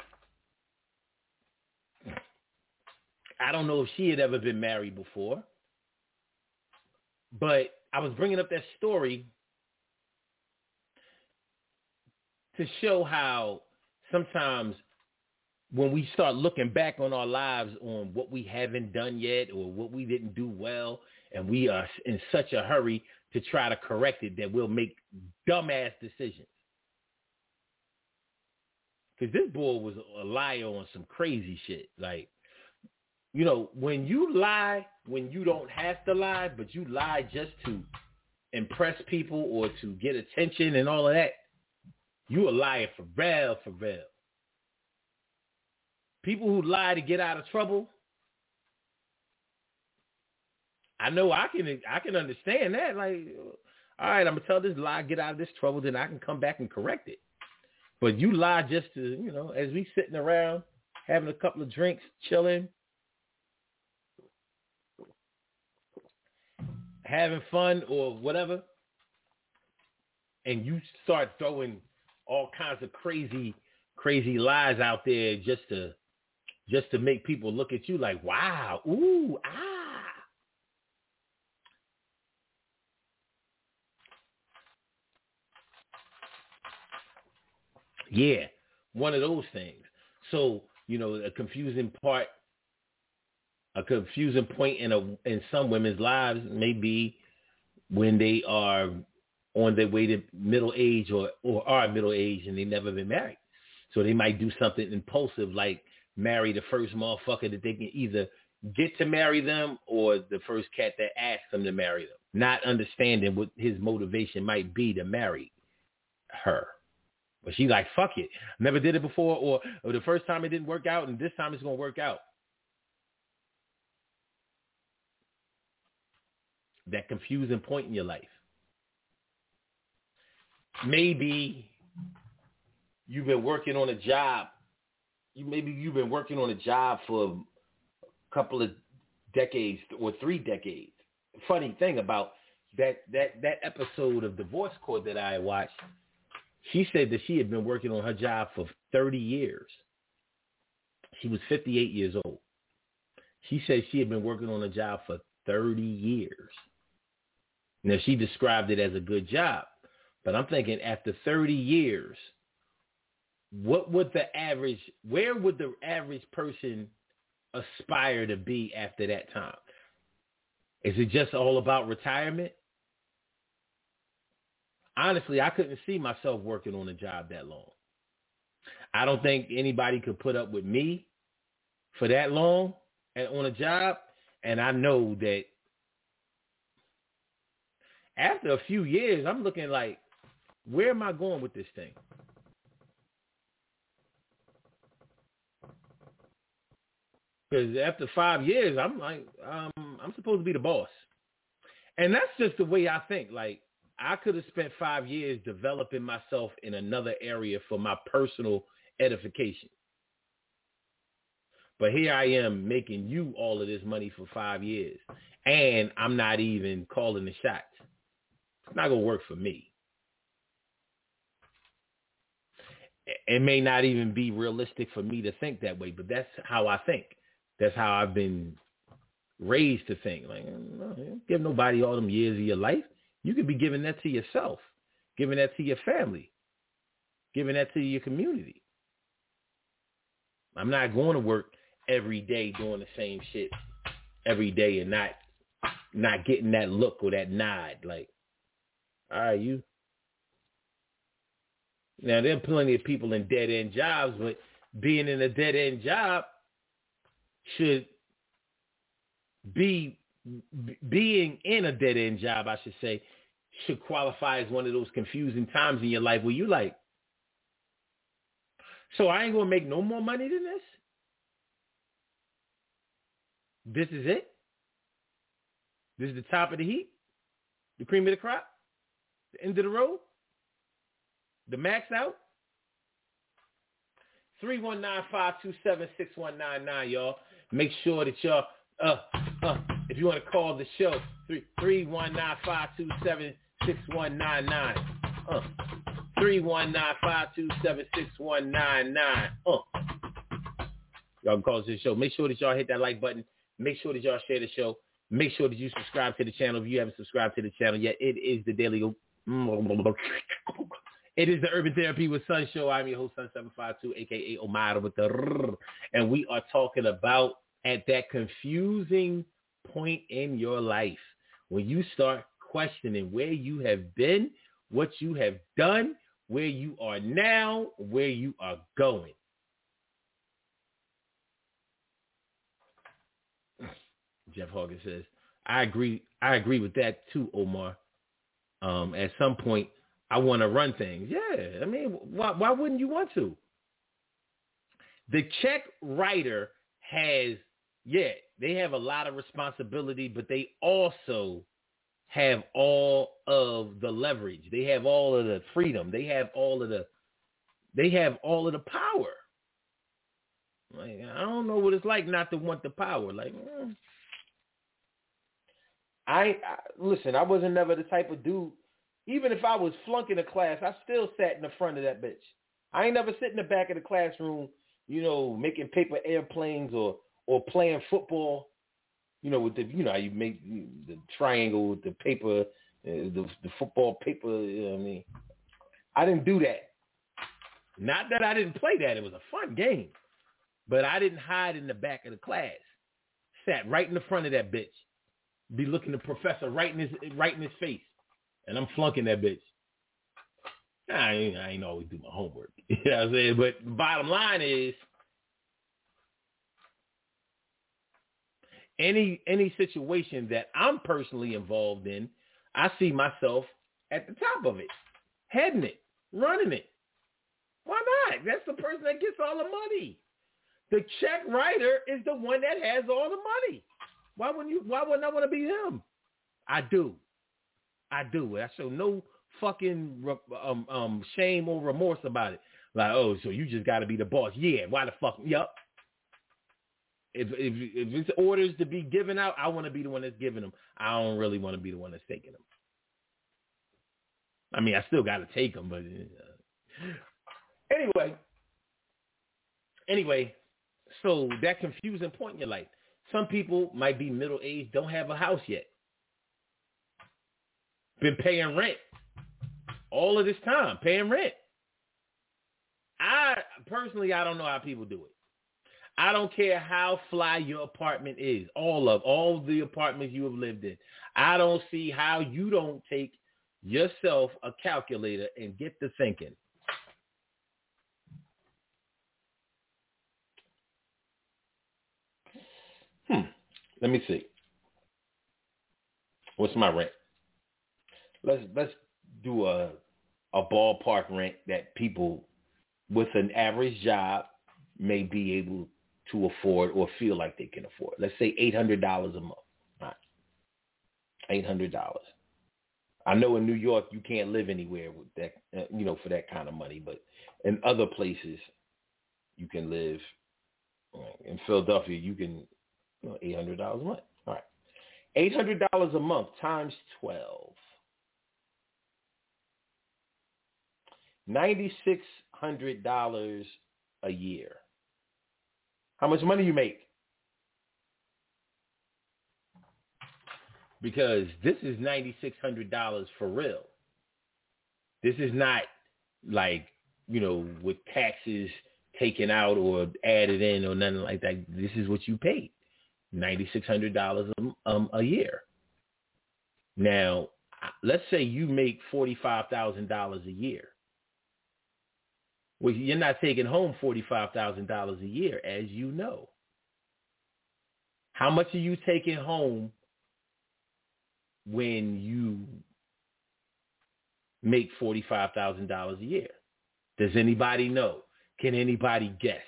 I don't know if she had ever been married before, but I was bringing up that story to show how sometimes when we start looking back on our lives on what we haven't done yet or what we didn't do well, and we are in such a hurry to try to correct it that we'll make dumbass decisions. Because this boy was a liar on some crazy shit. Like, you know, when you lie, when you don't have to lie, but you lie just to impress people or to get attention and all of that, you a liar for real, for real. People who lie to get out of trouble, I know I can I can understand that. Like, all right, I'm going to tell this lie, get out of this trouble, then I can come back and correct it. But you lie just to, you know, as we sitting around, having a couple of drinks, chilling, having fun or whatever, and you start throwing all kinds of crazy, crazy lies out there just to just to make people look at you like, wow, ooh, ah. Yeah, one of those things. So, you know, a confusing part, a confusing point in a in some women's lives may be when they are on their way to middle age or, or are middle age and they never been married. So they might do something impulsive like marry the first motherfucker that they can either get to marry them or the first cat that asks them to marry them, not understanding what his motivation might be to marry her. But she's like, fuck it. Never did it before, or, or the first time it didn't work out, and this time it's going to work out. That confusing point in your life. Maybe you've been working on a job. You Maybe you've been working on a job for a couple of decades or three decades. Funny thing about that that that episode of Divorce Court that I watched, she said that she had been working on her job for thirty years. She was fifty-eight years old. She said she had been working on a job for thirty years. Now, she described it as a good job. But I'm thinking after thirty years, what would the average, where would the average person aspire to be after that time? Is it just all about retirement? Honestly, I couldn't see myself working on a job that long. I don't think anybody could put up with me for that long and on a job. And I know that after a few years, I'm looking like, where am I going with this thing? Because after five years, I'm like, um, I'm supposed to be the boss. And that's just the way I think. Like, I could have spent five years developing myself in another area for my personal edification. But here I am making you all of this money for five years. And I'm not even calling the shots. It's not going to work for me. It may not even be realistic for me to think that way, but that's how I think. That's how I've been raised to think. Like, no, don't give nobody all them years of your life. You could be giving that to yourself, giving that to your family, giving that to your community. I'm not going to work every day doing the same shit every day and not not getting that look or that nod. Like, all right, you. Now, there are plenty of people in dead-end jobs, but being in a dead-end job should be, being in a dead-end job, I should say, should qualify as one of those confusing times in your life where you like, So I ain't going to make no more money than this? This is it? This is the top of the heap? The cream of the crop? The end of the road? The max out? three one nine, five two seven, six one nine nine, y'all. Make sure that y'all, uh, uh, if you want to call the show, three one nine, five two seven, six one nine nine. Uh, three one nine, five two seven, six one nine nine. Uh. Y'all can call this show. Make sure that y'all hit that like button. Make sure that y'all share the show. Make sure that you subscribe to the channel if you haven't subscribed to the channel yet. It is the Daily... It is the Urban Therapy with Sun show. I'm your host, Sun seven five two, a k a. Omar with the R. And we are talking about at that confusing point in your life when you start questioning where you have been, what you have done, where you are now, where you are going. Jeff Hawkins says, I agree. I agree with that too, Omar. Um, at some point, I want to run things. Yeah, I mean, why, why wouldn't you want to? The check writer has, yeah, they have a lot of responsibility, but they also have all of the leverage. They have all of the freedom. They have all of the, they have all of the power. Like, I don't know what it's like not to want the power. Like, mm. I, I listen. I wasn't never the type of dude. Even if I was flunking a class, I still sat in the front of that bitch. I ain't never sit in the back of the classroom, you know, making paper airplanes or or playing football, you know, with the, you know, how you make the triangle with the paper, uh, the the football paper. You know what I mean, I didn't do that. Not that I didn't play that; it was a fun game, but I didn't hide in the back of the class. Sat right in the front of that bitch, be looking the professor right in his right in his face. And I'm flunking that bitch. I ain't, I ain't always do my homework. You know what I'm saying? But the bottom line is, any any situation that I'm personally involved in, I see myself at the top of it, heading it, running it. Why not? That's the person that gets all the money. The check writer is the one that has all the money. Why wouldn't you? Why wouldn't I want to be him? I do. I do. I show no fucking um, um, shame or remorse about it. Like, oh, so you just got to be the boss. Yeah, why the fuck? Yup. If, if if it's orders to be given out, I want to be the one that's giving them. I don't really want to be the one that's taking them. I mean, I still got to take them, but uh, anyway. Anyway, so that confusing point in your life. Some people might be middle-aged, don't have a house yet. Been paying rent all of this time, paying rent. I personally, I don't know how people do it. I don't care how fly your apartment is, all of all the apartments you have lived in. I don't see how you don't take yourself a calculator and get to thinking. Hmm. Let me see. What's my rent? Let's let's do a a ballpark rent that people with an average job may be able to afford or feel like they can afford. Let's say eight hundred dollars a month. All right. eight hundred dollars. I know in New York you can't live anywhere with that, uh, you know, for that kind of money, but in other places you can live. Right. In Philadelphia, you can, you know, eight hundred dollars a month. All right. eight hundred dollars a month times twelve. nine thousand six hundred dollars a year. How much money you make? Because this is nine thousand six hundred dollars for real. This is not like, you know, with taxes taken out or added in or nothing like that. This is what you paid, nine thousand six hundred dollars um, a year. Now, let's say you make forty-five thousand dollars a year. Well, you're not taking home forty-five thousand dollars a year, as you know. How much are you taking home when you make forty-five thousand dollars a year? Does anybody know? Can anybody guess?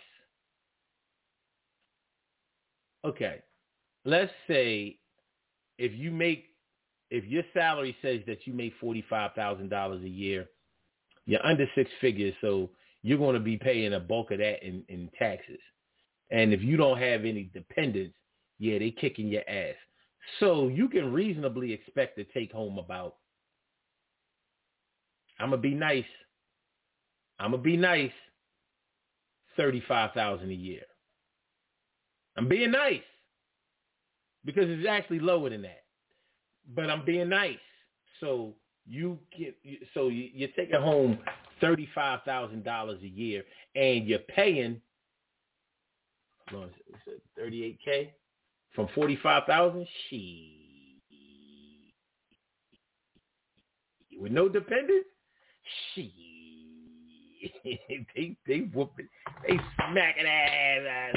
Okay. Let's say if you make, if your salary says that you make forty-five thousand dollars a year, you're under six figures, so you're going to be paying a bulk of that in, in taxes. And if you don't have any dependents, yeah, they kicking your ass. So you can reasonably expect to take home about, I'm going to be nice, I'm going to be nice, thirty-five thousand dollars a year. I'm being nice because it's actually lower than that. But I'm being nice. So you get, so you're taking home thirty-five thousand dollars a year and you're paying, hold on, thirty-eight K from forty-five thousand? She with no dependents? She they they whooping, they smacking ass,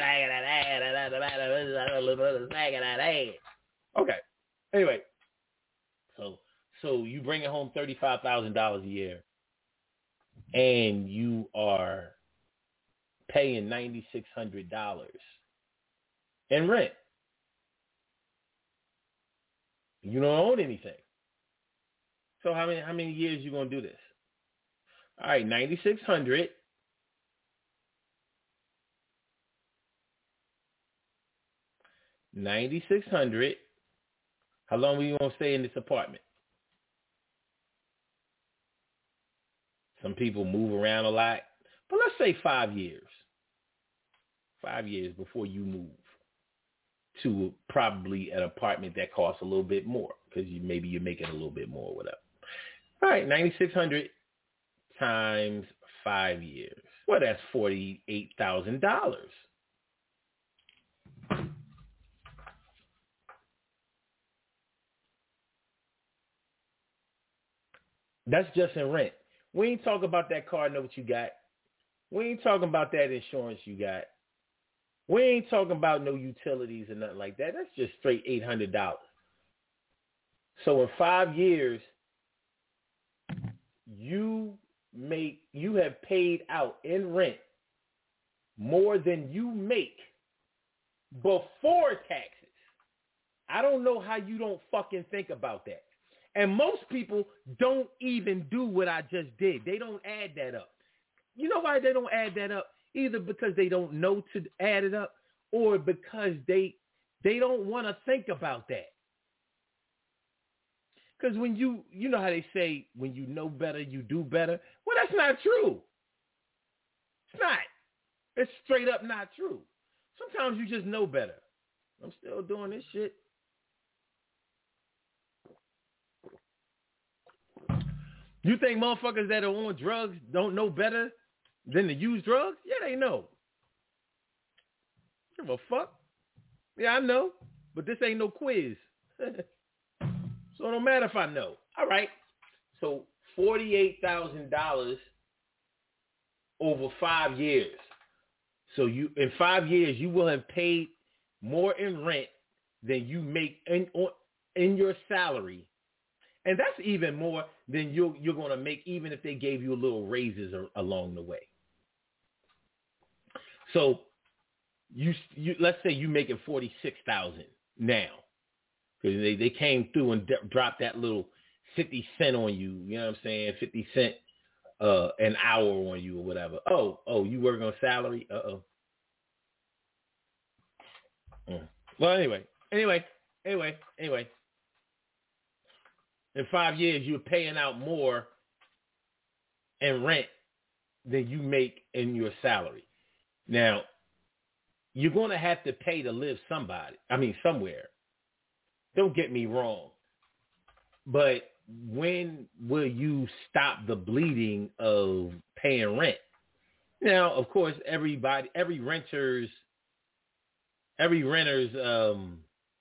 smacking that ass. Okay. Anyway, so so you bring home thirty-five thousand dollars a year, and you are paying ninety six hundred dollars in rent. You don't own anything. So how many how many years you gonna do this? All right, ninety-six hundred. ninety-six hundred. How long are you going to stay in this apartment? Some people move around a lot, but let's say five years. Five years before you move to probably an apartment that costs a little bit more because you, maybe you're making a little bit more or whatever. All right, ninety-six hundred times five years. Well, that's forty-eight thousand dollars. That's just in rent. We ain't talking about that car note you got. We ain't talking about that insurance you got. We ain't talking about no utilities or nothing like that. That's just straight eight hundred dollars. So in five years, you make you have paid out in rent more than you make before taxes. I don't know how you don't fucking think about that. And most people don't even do what I just did. They don't add that up. You know why they don't add that up? Either because they don't know to add it up or because they they don't want to think about that. Because when you, you know how they say, when you know better, you do better. Well, that's not true. It's not. It's straight up not true. Sometimes you just know better. I'm still doing this shit. You think motherfuckers that are on drugs don't know better than to use drugs? Yeah, they know. Give a fuck. Yeah, I know. But this ain't no quiz. So it don't matter if I know. All right. So forty-eight thousand dollars over five years. So you in five years, you will have paid more in rent than you make in, in your salary. And that's even more than you're, you're going to make even if they gave you a little raises or, along the way. So you, you let's say you making forty-six thousand dollars now. Because they, they came through and d- dropped that little fifty cent on you, you know what I'm saying, fifty cent uh, an hour on you or whatever. Oh, oh, you work on salary? Uh-oh. Mm. Well, anyway, anyway, anyway, anyway. In five years, you're paying out more in rent than you make in your salary. Now, you're going to have to pay to live somebody. I mean, somewhere. Don't get me wrong. But when will you stop the bleeding of paying rent? Now, of course, everybody, every renter's, every renter's, um,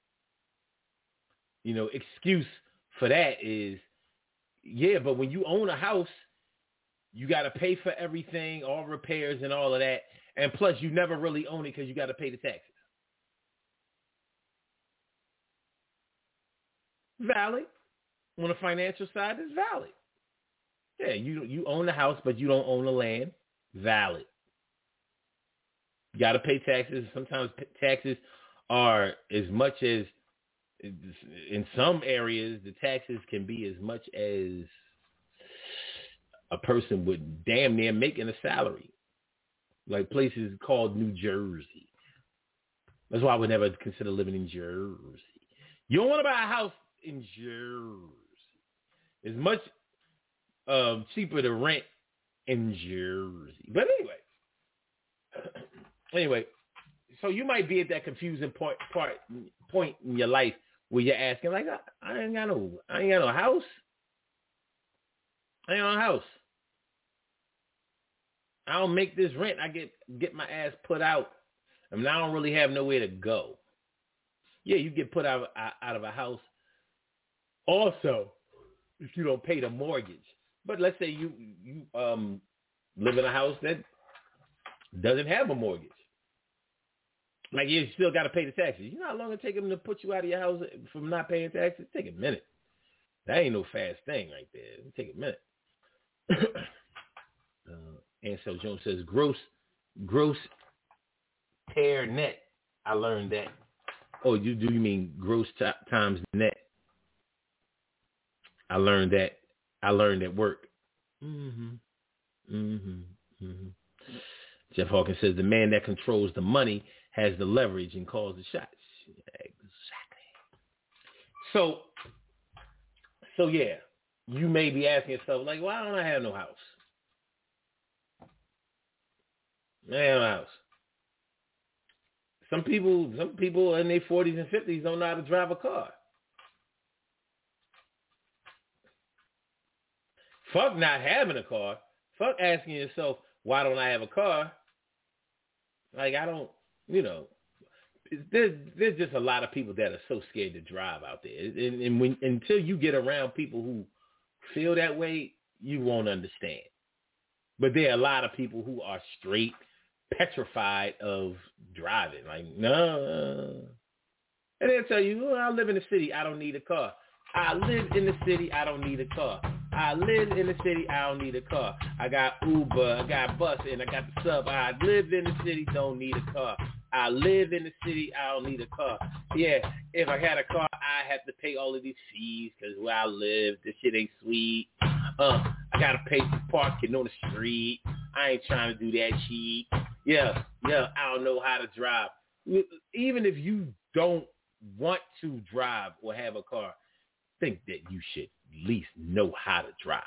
you know, excuse for that is, yeah, but when you own a house, you got to pay for everything, all repairs and all of that. And plus, you never really own it because you got to pay the taxes. Valid. On the financial side, it's valid. Yeah, you you own the house, but you don't own the land. Valid. You got to pay taxes. Sometimes p- taxes are as much as, in some areas, the taxes can be as much as a person would damn near making a salary. Like places called New Jersey. That's why I would never consider living in Jersey. You don't want to buy a house in Jersey. It's much um, cheaper to rent in Jersey. But anyway, anyway, so you might be at that confusing point, part, point in your life where you're asking, like, I, I ain't got no, I ain't got no house. I ain't got no house. I don't make this rent. I get get my ass put out. I mean, I don't really have nowhere to go. Yeah, you get put out, out of a house also if you don't pay the mortgage. But let's say you you um live in a house that doesn't have a mortgage. Like, you still got to pay the taxes. You know how long it take them to put you out of your house from not paying taxes? It take a minute. That ain't no fast thing right there. It take a minute. uh, Ansel Jones says, gross, gross pair net. I learned that. Oh, you do you mean gross t- times net? I learned that. I learned at work. Mm-hmm. Mm-hmm. Mm-hmm. Jeff Hawkins says, the man that controls the money has the leverage and calls the shots. Exactly. So, so yeah, you may be asking yourself, like, why don't I have no house? I have no house. Some people, some people in their forties and fifties don't know how to drive a car. Fuck not having a car. Fuck asking yourself, why don't I have a car? Like, I don't, you know, there's there's just a lot of people that are so scared to drive out there. And, and when until you get around people who feel that way, you won't understand. But there are a lot of people who are straight petrified of driving. Like, no. And they'll tell you, well, I live in the city. I don't need a car. I live in the city. I don't need a car. I live in the city. I don't need a car. I got Uber. I got bus, and I got the sub. I live in the city. Don't need a car. I live in the city. I don't need a car. Yeah, if I had a car, I have to pay all of these fees because where I live, this shit ain't sweet. Uh, I got to pay for parking on the street. I ain't trying to do that shit. Yeah, yeah, I don't know how to drive. Even if you don't want to drive or have a car, think that you should at least know how to drive.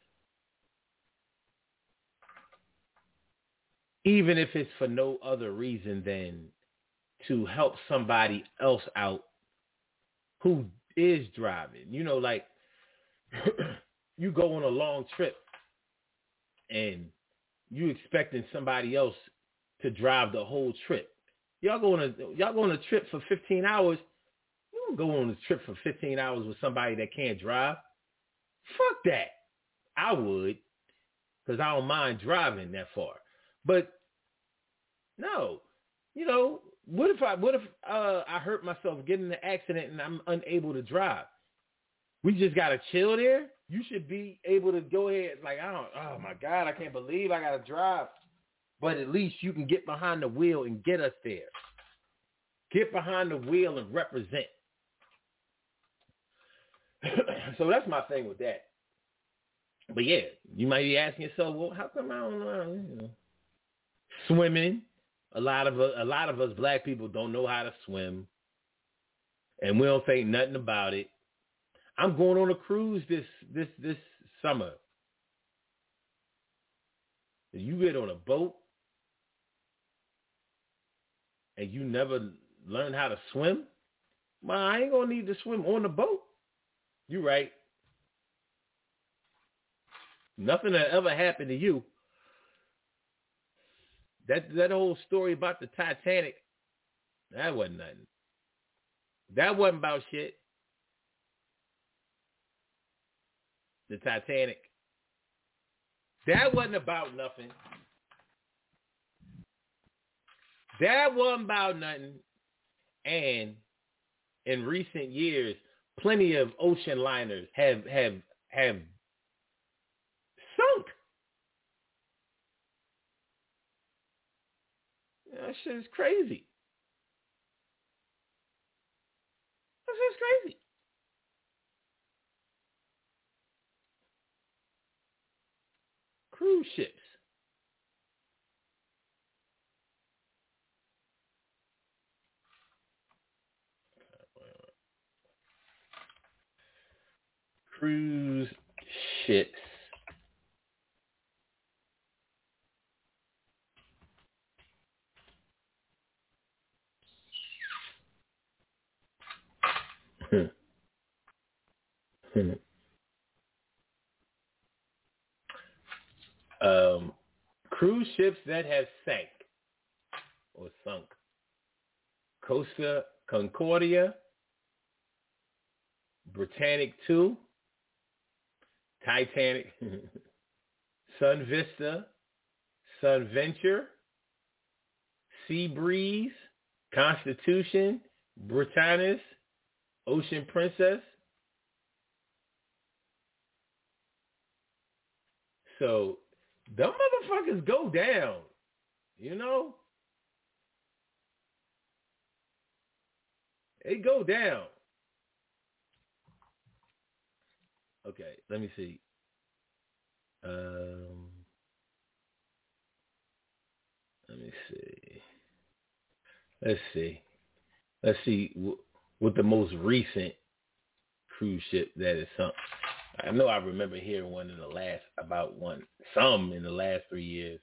Even if it's for no other reason than to help somebody else out who is driving. You know, like you go on a long trip and you expecting somebody else to drive the whole trip. Y'all go on a y'all go on a trip for fifteen hours. You don't go on a trip for fifteen hours with somebody that can't drive. Fuck that. I would, because I don't mind driving that far. But no, you know, what if I what if uh, I hurt myself, get in an accident, and I'm unable to drive? We just gotta chill there. You should be able to go ahead. Like, I don't. Oh my God, I can't believe I gotta drive. But at least you can get behind the wheel and get us there. Get behind the wheel and represent. So that's my thing with that. But yeah, you might be asking yourself, well, how come I don't know? You know, swimming. A lot of a lot of us black people don't know how to swim, and we don't think nothing about it. I'm going on a cruise this this this summer. You get on a boat and you never learn how to swim, well, I ain't gonna need to swim on the boat. You right. Nothing that ever happened to you. That that whole story about the Titanic, that wasn't nothing. That wasn't about shit. The Titanic. That wasn't about nothing. That wasn't about nothing. And in recent years, plenty of ocean liners have have have sunk. That shit is crazy. That shit's crazy. Cruise ships. Cruise ships. Hmm. Hmm. Um, cruise ships that have sank or sunk. Costa Concordia, Britannic two, Titanic, Sun Vista, Sun Venture, Sea Breeze, Constitution, Britannis, Ocean Princess. So them motherfuckers go down, you know? They go down. Okay, let me see. Um, let me see. Let's see. Let's see w- what the most recent cruise ship that is sunk. I know I remember hearing one in the last, about one, some in the last three years.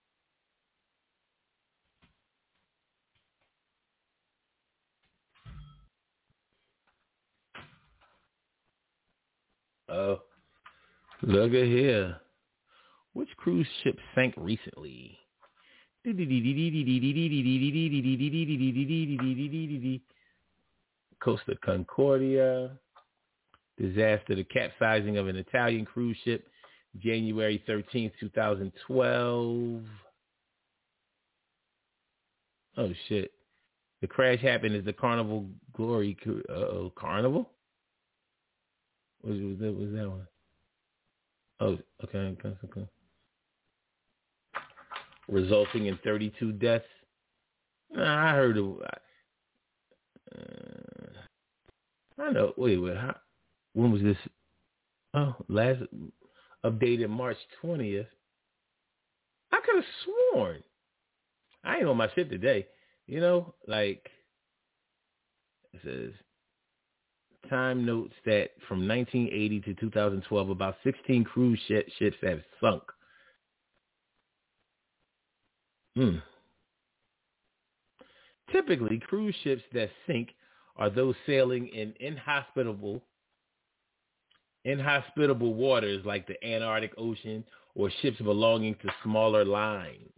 Oh, look at here. Which cruise ship sank recently? Costa Concordia. Disaster, the capsizing of an Italian cruise ship, January thirteenth, twenty twelve. Oh, shit. The crash happened as the Carnival Glory. Uh-oh, Carnival? What was that, what was that one? Oh, okay, okay, okay. Resulting in thirty-two deaths. Nah, I heard of. Uh, I know. Wait, wait. How, when was this? Oh, last updated March twentieth. I could have sworn. I ain't on my shit today. You know, like it says. Time notes that from nineteen eighty to two thousand twelve, about sixteen cruise sh- ships have sunk. Hmm. Typically, cruise ships that sink are those sailing in inhospitable, inhospitable waters like the Antarctic Ocean or ships belonging to smaller lines.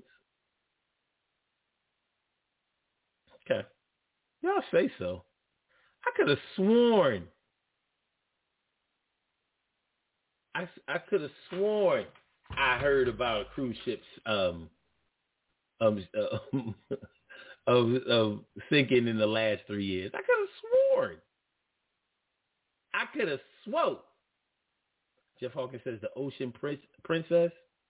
Okay. Y'all say so. I could have sworn. I, I could have sworn I heard about cruise ships um, um, uh, of, of sinking in the last three years. I could have sworn. I could have swore. Jeff Hawkins says the Ocean Prince, Princess.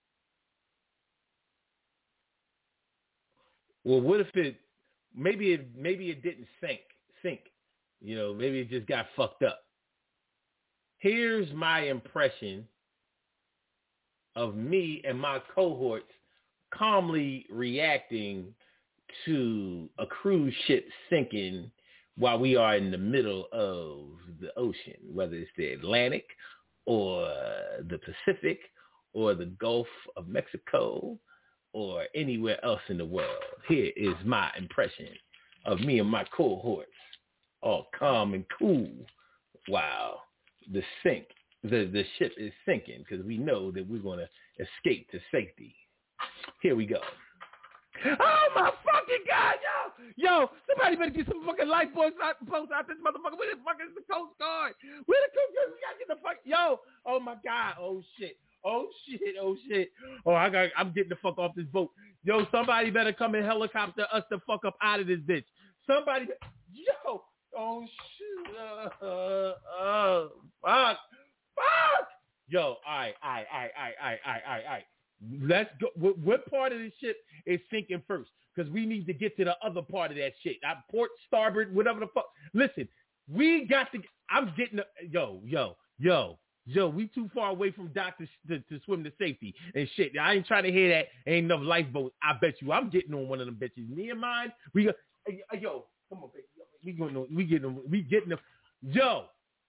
Well, what if it? Maybe it. Maybe it didn't sink. Sink. You know. Maybe it just got fucked up. Here's my impression of me and my cohorts calmly reacting to a cruise ship sinking while we are in the middle of the ocean, whether it's the Atlantic or the Pacific or the Gulf of Mexico or anywhere else in the world. Here is my impression of me and my cohorts, all calm and cool while the sink, the, the ship is sinking because we know that we're going to escape to safety. Here we go. Oh my fucking God, yo, yo! Somebody better get some fucking lifeboats out, posts out this motherfucker. Where the fuck is the Coast Guard? Where the Coast Guard? We gotta get the fuck, yo! Oh my God! Oh shit! Oh shit! Oh shit! Oh, I got. I'm getting the fuck off this boat. Yo, somebody better come and helicopter us the fuck up out of this bitch. Somebody, yo! Oh shit! Uh, uh, uh, fuck! Fuck! Yo, all right, all right, all right, all right, all right, all right, all right. Let's go. What, what part of this ship is sinking first? Because we need to get to the other part of that shit. I, port, starboard, whatever the fuck. Listen, we got to. I'm getting. A, yo, yo, yo, yo. We too far away from dock to, to, to swim to safety and shit. I ain't trying to hear that. Ain't enough lifeboats. I bet you. I'm getting on one of them bitches. Me and mine. We got. Yo, come on, baby. We going. We getting. We getting them. Yo.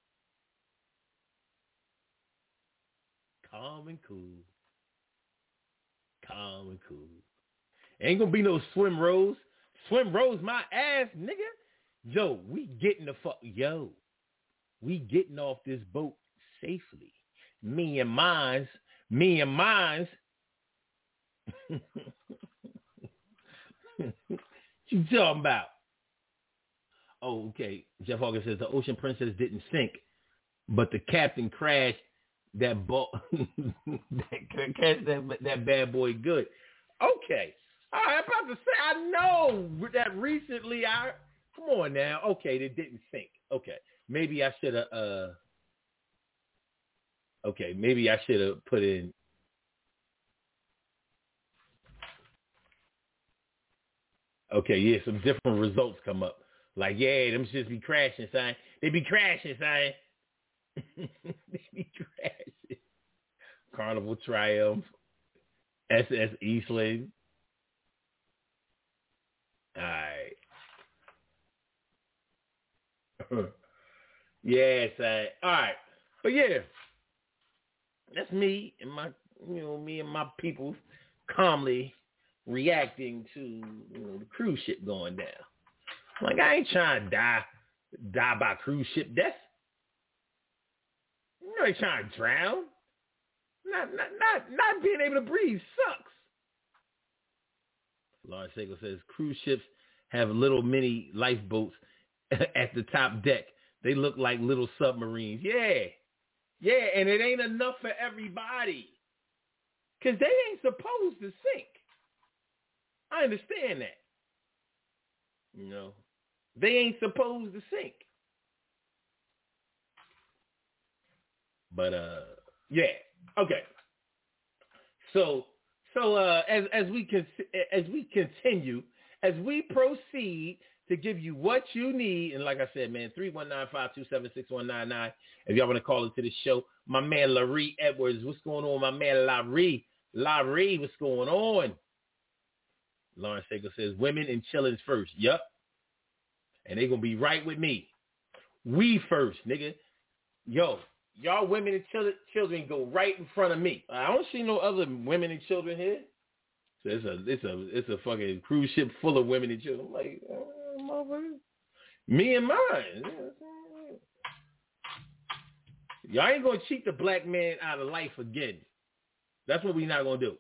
Calm and cool. Calm and cool. Ain't gonna be no swim rows. Swim rows my ass, nigga. Yo, we getting the fuck. Yo, we getting off this boat safely. Me and mines. Me and mines. What you talking about? Oh, okay. Jeff Hawkins says the Ocean Princess didn't sink, but the captain crashed that boat. that, that, that bad boy good. Okay. All right, I'm about to say, I know that recently I, come on now. Okay, they didn't sink. Okay. Maybe I should have, uh, okay, maybe I should have put in, okay, yeah, some different results come up. Like, yeah, them shits be crashing, son. They be crashing, son. They be crashing. Carnival Triumph, S S Eastland. All right. Yeah, son. All right. But yeah, that's me and my, you know, me and my people calmly reacting to, you know, the cruise ship going down. Like, I ain't trying to die, die by cruise ship death. You know, ain't trying to drown. Not, not, not, not being able to breathe sucks. Lawrence Sago says cruise ships have little mini lifeboats at the top deck. They look like little submarines. Yeah, yeah, and it ain't enough for everybody because they ain't supposed to sink. I understand that. You know, they ain't supposed to sink. But uh, yeah, okay. So so uh, as as we con- as we continue, as we proceed to give you what you need, and like I said, man, three one nine, five two seven, six one nine nine. If y'all want to call into the show, my man Larry Edwards, what's going on, my man Larry? Larry, what's going on? Lawrence Sager says women and chillins first. Yup. And they gonna be right with me. We first, nigga. Yo, y'all women and children, children go right in front of me. I don't see no other women and children here. So it's a it's a it's a fucking cruise ship full of women and children. I'm like, oh, motherfucker. Me and mine. Y'all ain't gonna cheat the black man out of life again. That's what we not gonna do.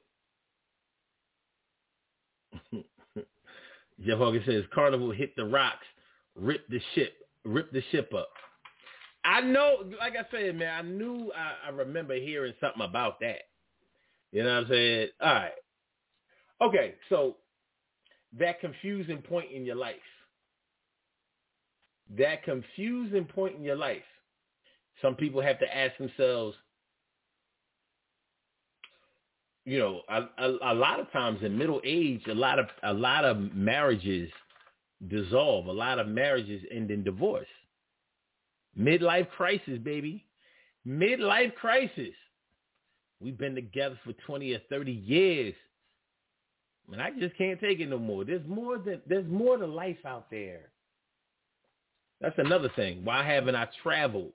Jeff Hawkins says Carnival hit the rocks, rip the ship, rip the ship up. I know, like I said, man, I knew I, I remember hearing something about that. You know what I'm saying? All right. Okay, so that confusing point in your life. That confusing point in your life. Some people have to ask themselves, you know, a, a, a lot of times in middle age, a lot of a lot of marriages dissolve. A lot of marriages end in divorce. Midlife crisis, baby. Midlife crisis. We've been together for twenty or thirty years. And I just can't take it no more. There's more than there's more to life out there. That's another thing. Why haven't I traveled?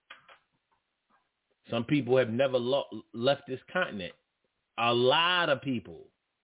Some people have never lo- left this continent. A lot of people.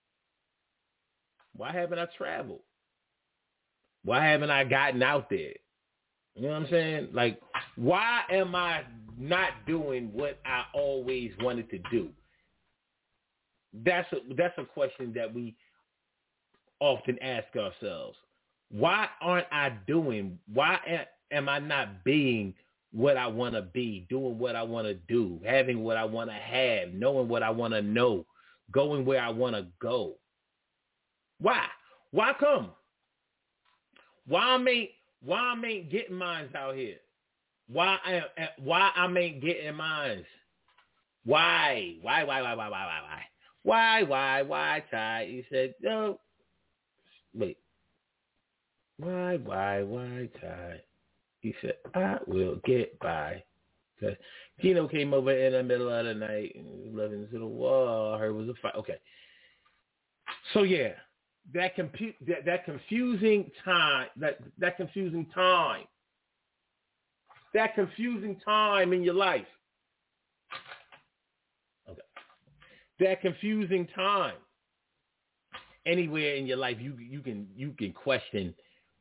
Why haven't I traveled? Why haven't I gotten out there? You know what I'm saying? Like, why am I not doing what I always wanted to do? That's a, that's a question that we often ask ourselves. Why aren't I doing, why am I not being what I want to be, doing what I want to do, having what I want to have, knowing what I want to know, going where I want to go? Why? Why come? Why I ain't, why I ain't getting mines out here? Why I, why I ain't getting mines? Why? Why, why, why, why, why, why, why? Why, why, why, Ty? He said, no, wait. Why, why, why, Ty? He said, I will get by. Because Gino came over in the middle of the night and was living to the wall. I heard it was a fight. Okay. So, yeah, that, compu- that, that confusing time, that, that confusing time, that confusing time in your life. Okay. That confusing time. Anywhere in your life, you you can you can question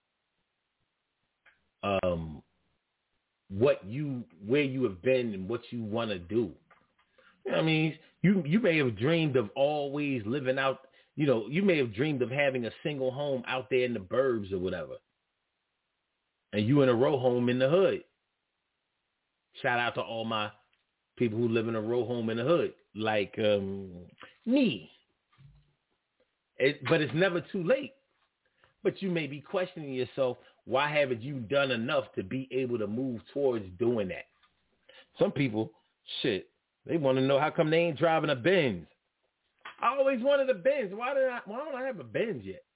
um what you where you have been and what you want to do. You know what I mean, you you may have dreamed of always living out. You know, you may have dreamed of having a single home out there in the burbs or whatever, and you in a row home in the hood. Shout out to all my people who live in a row home in the hood, like um, me. It, but it's never too late. But you may be questioning yourself, why haven't you done enough to be able to move towards doing that? Some people, shit, they want to know how come they ain't driving a Benz. I always wanted a Benz. Why did I? Why don't I have a Benz yet?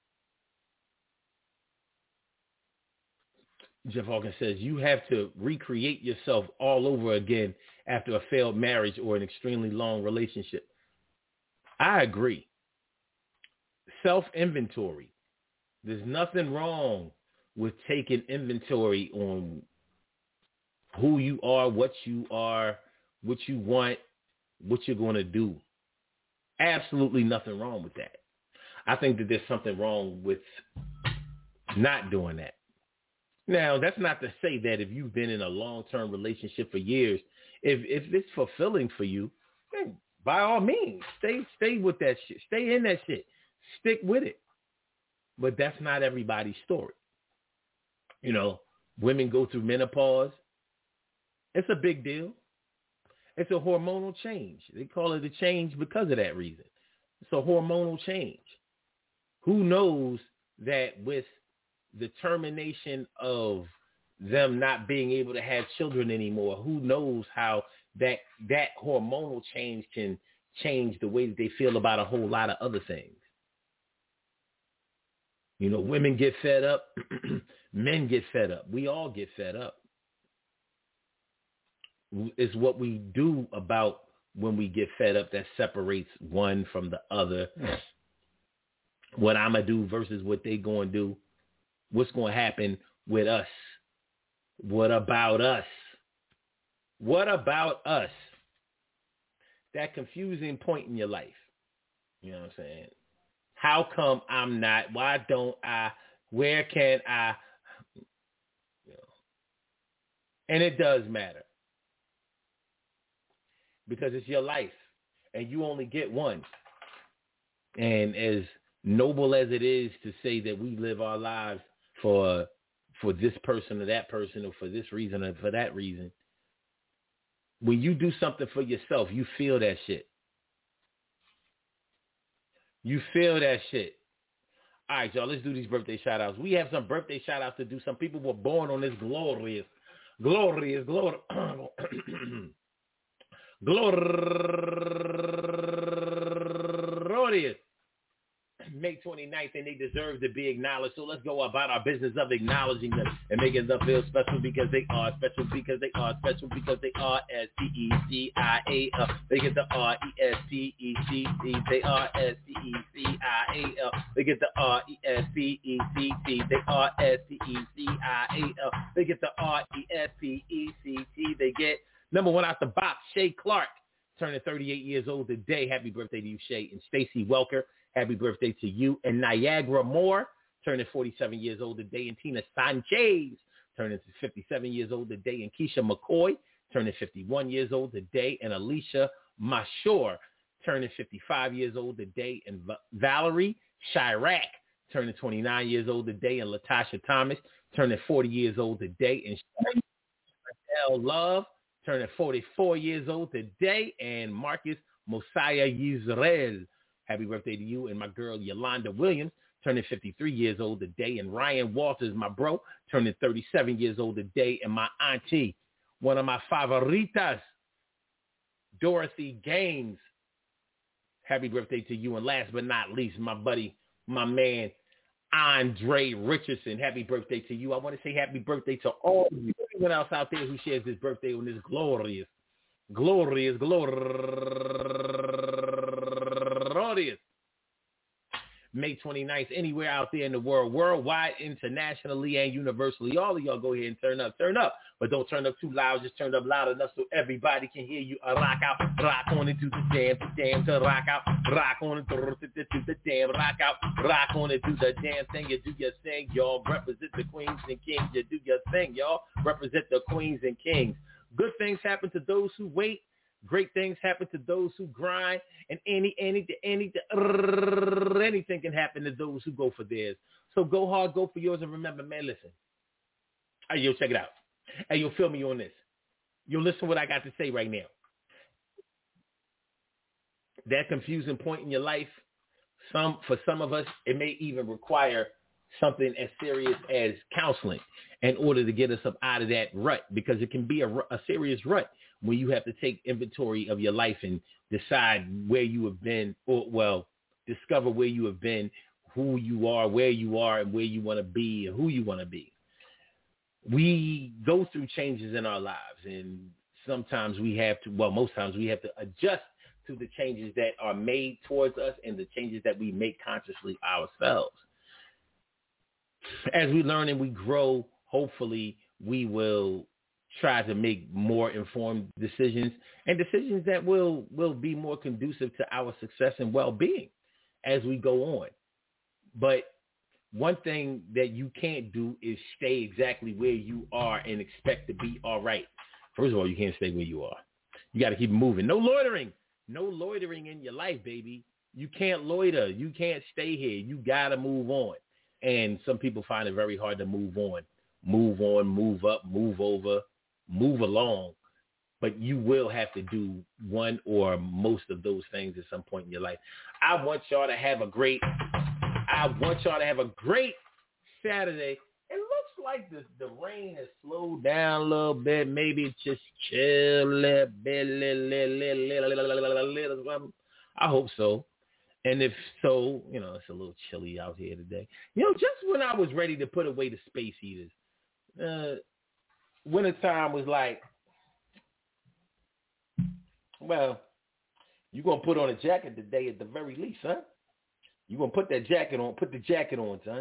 Jeff Hawkins says you have to recreate yourself all over again after a failed marriage or an extremely long relationship. I agree. Self-inventory. There's nothing wrong with taking inventory on who you are, what you are, what you want, what you're going to do. Absolutely nothing wrong with that. I think that there's something wrong with not doing that. Now, that's not to say that if you've been in a long-term relationship for years, if if it's fulfilling for you, then by all means, stay stay with that shit. Stay in that shit. Stick with it. But that's not everybody's story. You know, women go through menopause. It's a big deal. It's a hormonal change. They call it a change because of that reason. It's a hormonal change. Who knows that with the termination of them not being able to have children anymore, who knows how that that hormonal change can change the way that they feel about a whole lot of other things. You know, women get fed up. Men get fed up. We all get fed up. It's what we do about when we get fed up that separates one from the other. What I'm going to do versus what they going to do. What's going to happen with us? What about us? What about us? That confusing point in your life. You know what I'm saying? How come I'm not? Why don't I? Where can I? You know. And it does matter. Because it's your life. And you only get one. And as noble as it is to say that we live our lives for for this person or that person or for this reason or for that reason, when you do something for yourself, you feel that shit. You feel that shit. All right, y'all, let's do these birthday shout-outs. We have some birthday shout-outs to do. Some people were born on this glorious, glorious, glorious, glorious May twenty-ninth, and they deserve to be acknowledged. So let's go about our business of acknowledging them and making them feel special because they are special, because they are special, because they are S P E C I A L. They get the R E S P E C T. They are S P E C I A L. They get the R E S P E C T. They are S P E C I A L. They get the R E S P E C T. They get number one out the box, Shay Clark, turning thirty-eight years old today. Happy birthday to you, Shay. And Stacy Welker, happy birthday to you. And Niagara Moore, turning forty-seven years old today. And Tina Sanchez, turning fifty-seven years old today. And Keisha McCoy, turning fifty-one years old today. And Alicia Mashore, turning fifty-five years old today. And v- Valerie Chirac, turning twenty-nine years old today. And Latasha Thomas, turning forty years old today. And Chanel Love, turning forty-four years old today. And Marcus Mosiah Yisrael, happy birthday to you. And my girl Yolanda Williams, turning fifty-three years old today. And Ryan Walters, my bro, turning thirty-seven years old today. And my auntie, one of my favoritas, Dorothy Gaines, Happy birthday to you. And last but not least, my buddy, my man, Andre Richardson. Happy birthday to you. I want to say happy birthday to all of you. Anyone else out there who shares this birthday on this glorious, glorious, glorious May twenty-ninth, anywhere out there in the world, worldwide, internationally, and universally. All of y'all go ahead and turn up, turn up. But don't turn up too loud. Just turn up loud enough so everybody can hear you. Uh, rock out, rock on it, do the damn, the damn, to rock out, rock on it, do the, do the damn, rock out, rock on it, do the damn thing. You do your thing, y'all. Represent the queens and kings. You do your thing, y'all. Represent the queens and kings. Good things happen to those who wait. Great things happen to those who grind, and any, any, any, anything can happen to those who go for theirs. So go hard, go for yours, and remember, man, listen. Hey, yo, check it out. Hey, yo, feel me on this. Yo, listen to what I got to say right now. That confusing point in your life, some for some of us, it may even require something as serious as counseling in order to get us up out of that rut, because it can be a, a serious rut when you have to take inventory of your life and decide where you have been, or, well, discover where you have been, who you are, where you are, and where you want to be, and who you want to be. We go through changes in our lives, and sometimes we have to, well, most times we have to adjust to the changes that are made towards us and the changes that we make consciously ourselves. As we learn and we grow, hopefully we will try to make more informed decisions, and decisions that will, will be more conducive to our success and well-being as we go on. But one thing that you can't do is stay exactly where you are and expect to be all right. First of all, you can't stay where you are. You got to keep moving. No loitering. No loitering in your life, baby. You can't loiter. You can't stay here. You got to move on. And some people find it very hard to move on. Move on, move up, move over, move along. But you will have to do one or most of those things at some point in your life. I want y'all to have a great, I want y'all to have a great Saturday. It looks like the, the rain has slowed down a little bit. Maybe just chill a little bit. Little, little, little, little, little. I hope so. And if so, you know, it's a little chilly out here today. You know, just when I was ready to put away the space heaters, uh, wintertime was like, well, you're going to put on a jacket today at the very least, huh? You're going to put that jacket on. Put the jacket on, son.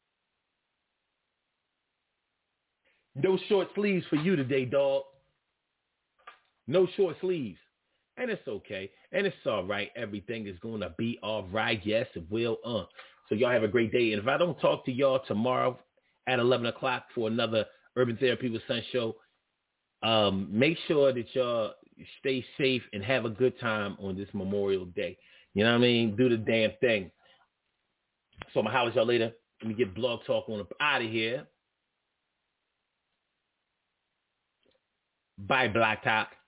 No short sleeves for you today, dog. No short sleeves. And it's okay. And it's all right. Everything is going to be all right. Yes, it will. Uh. So y'all have a great day. And if I don't talk to y'all tomorrow at eleven o'clock for another Urban Therapy with Sun show, um, make sure that y'all stay safe and have a good time on this Memorial Day. You know what I mean? Do the damn thing. So I'm going to holler at y'all later. Let me get Blog Talk on up out of here. Bye, Black Talk.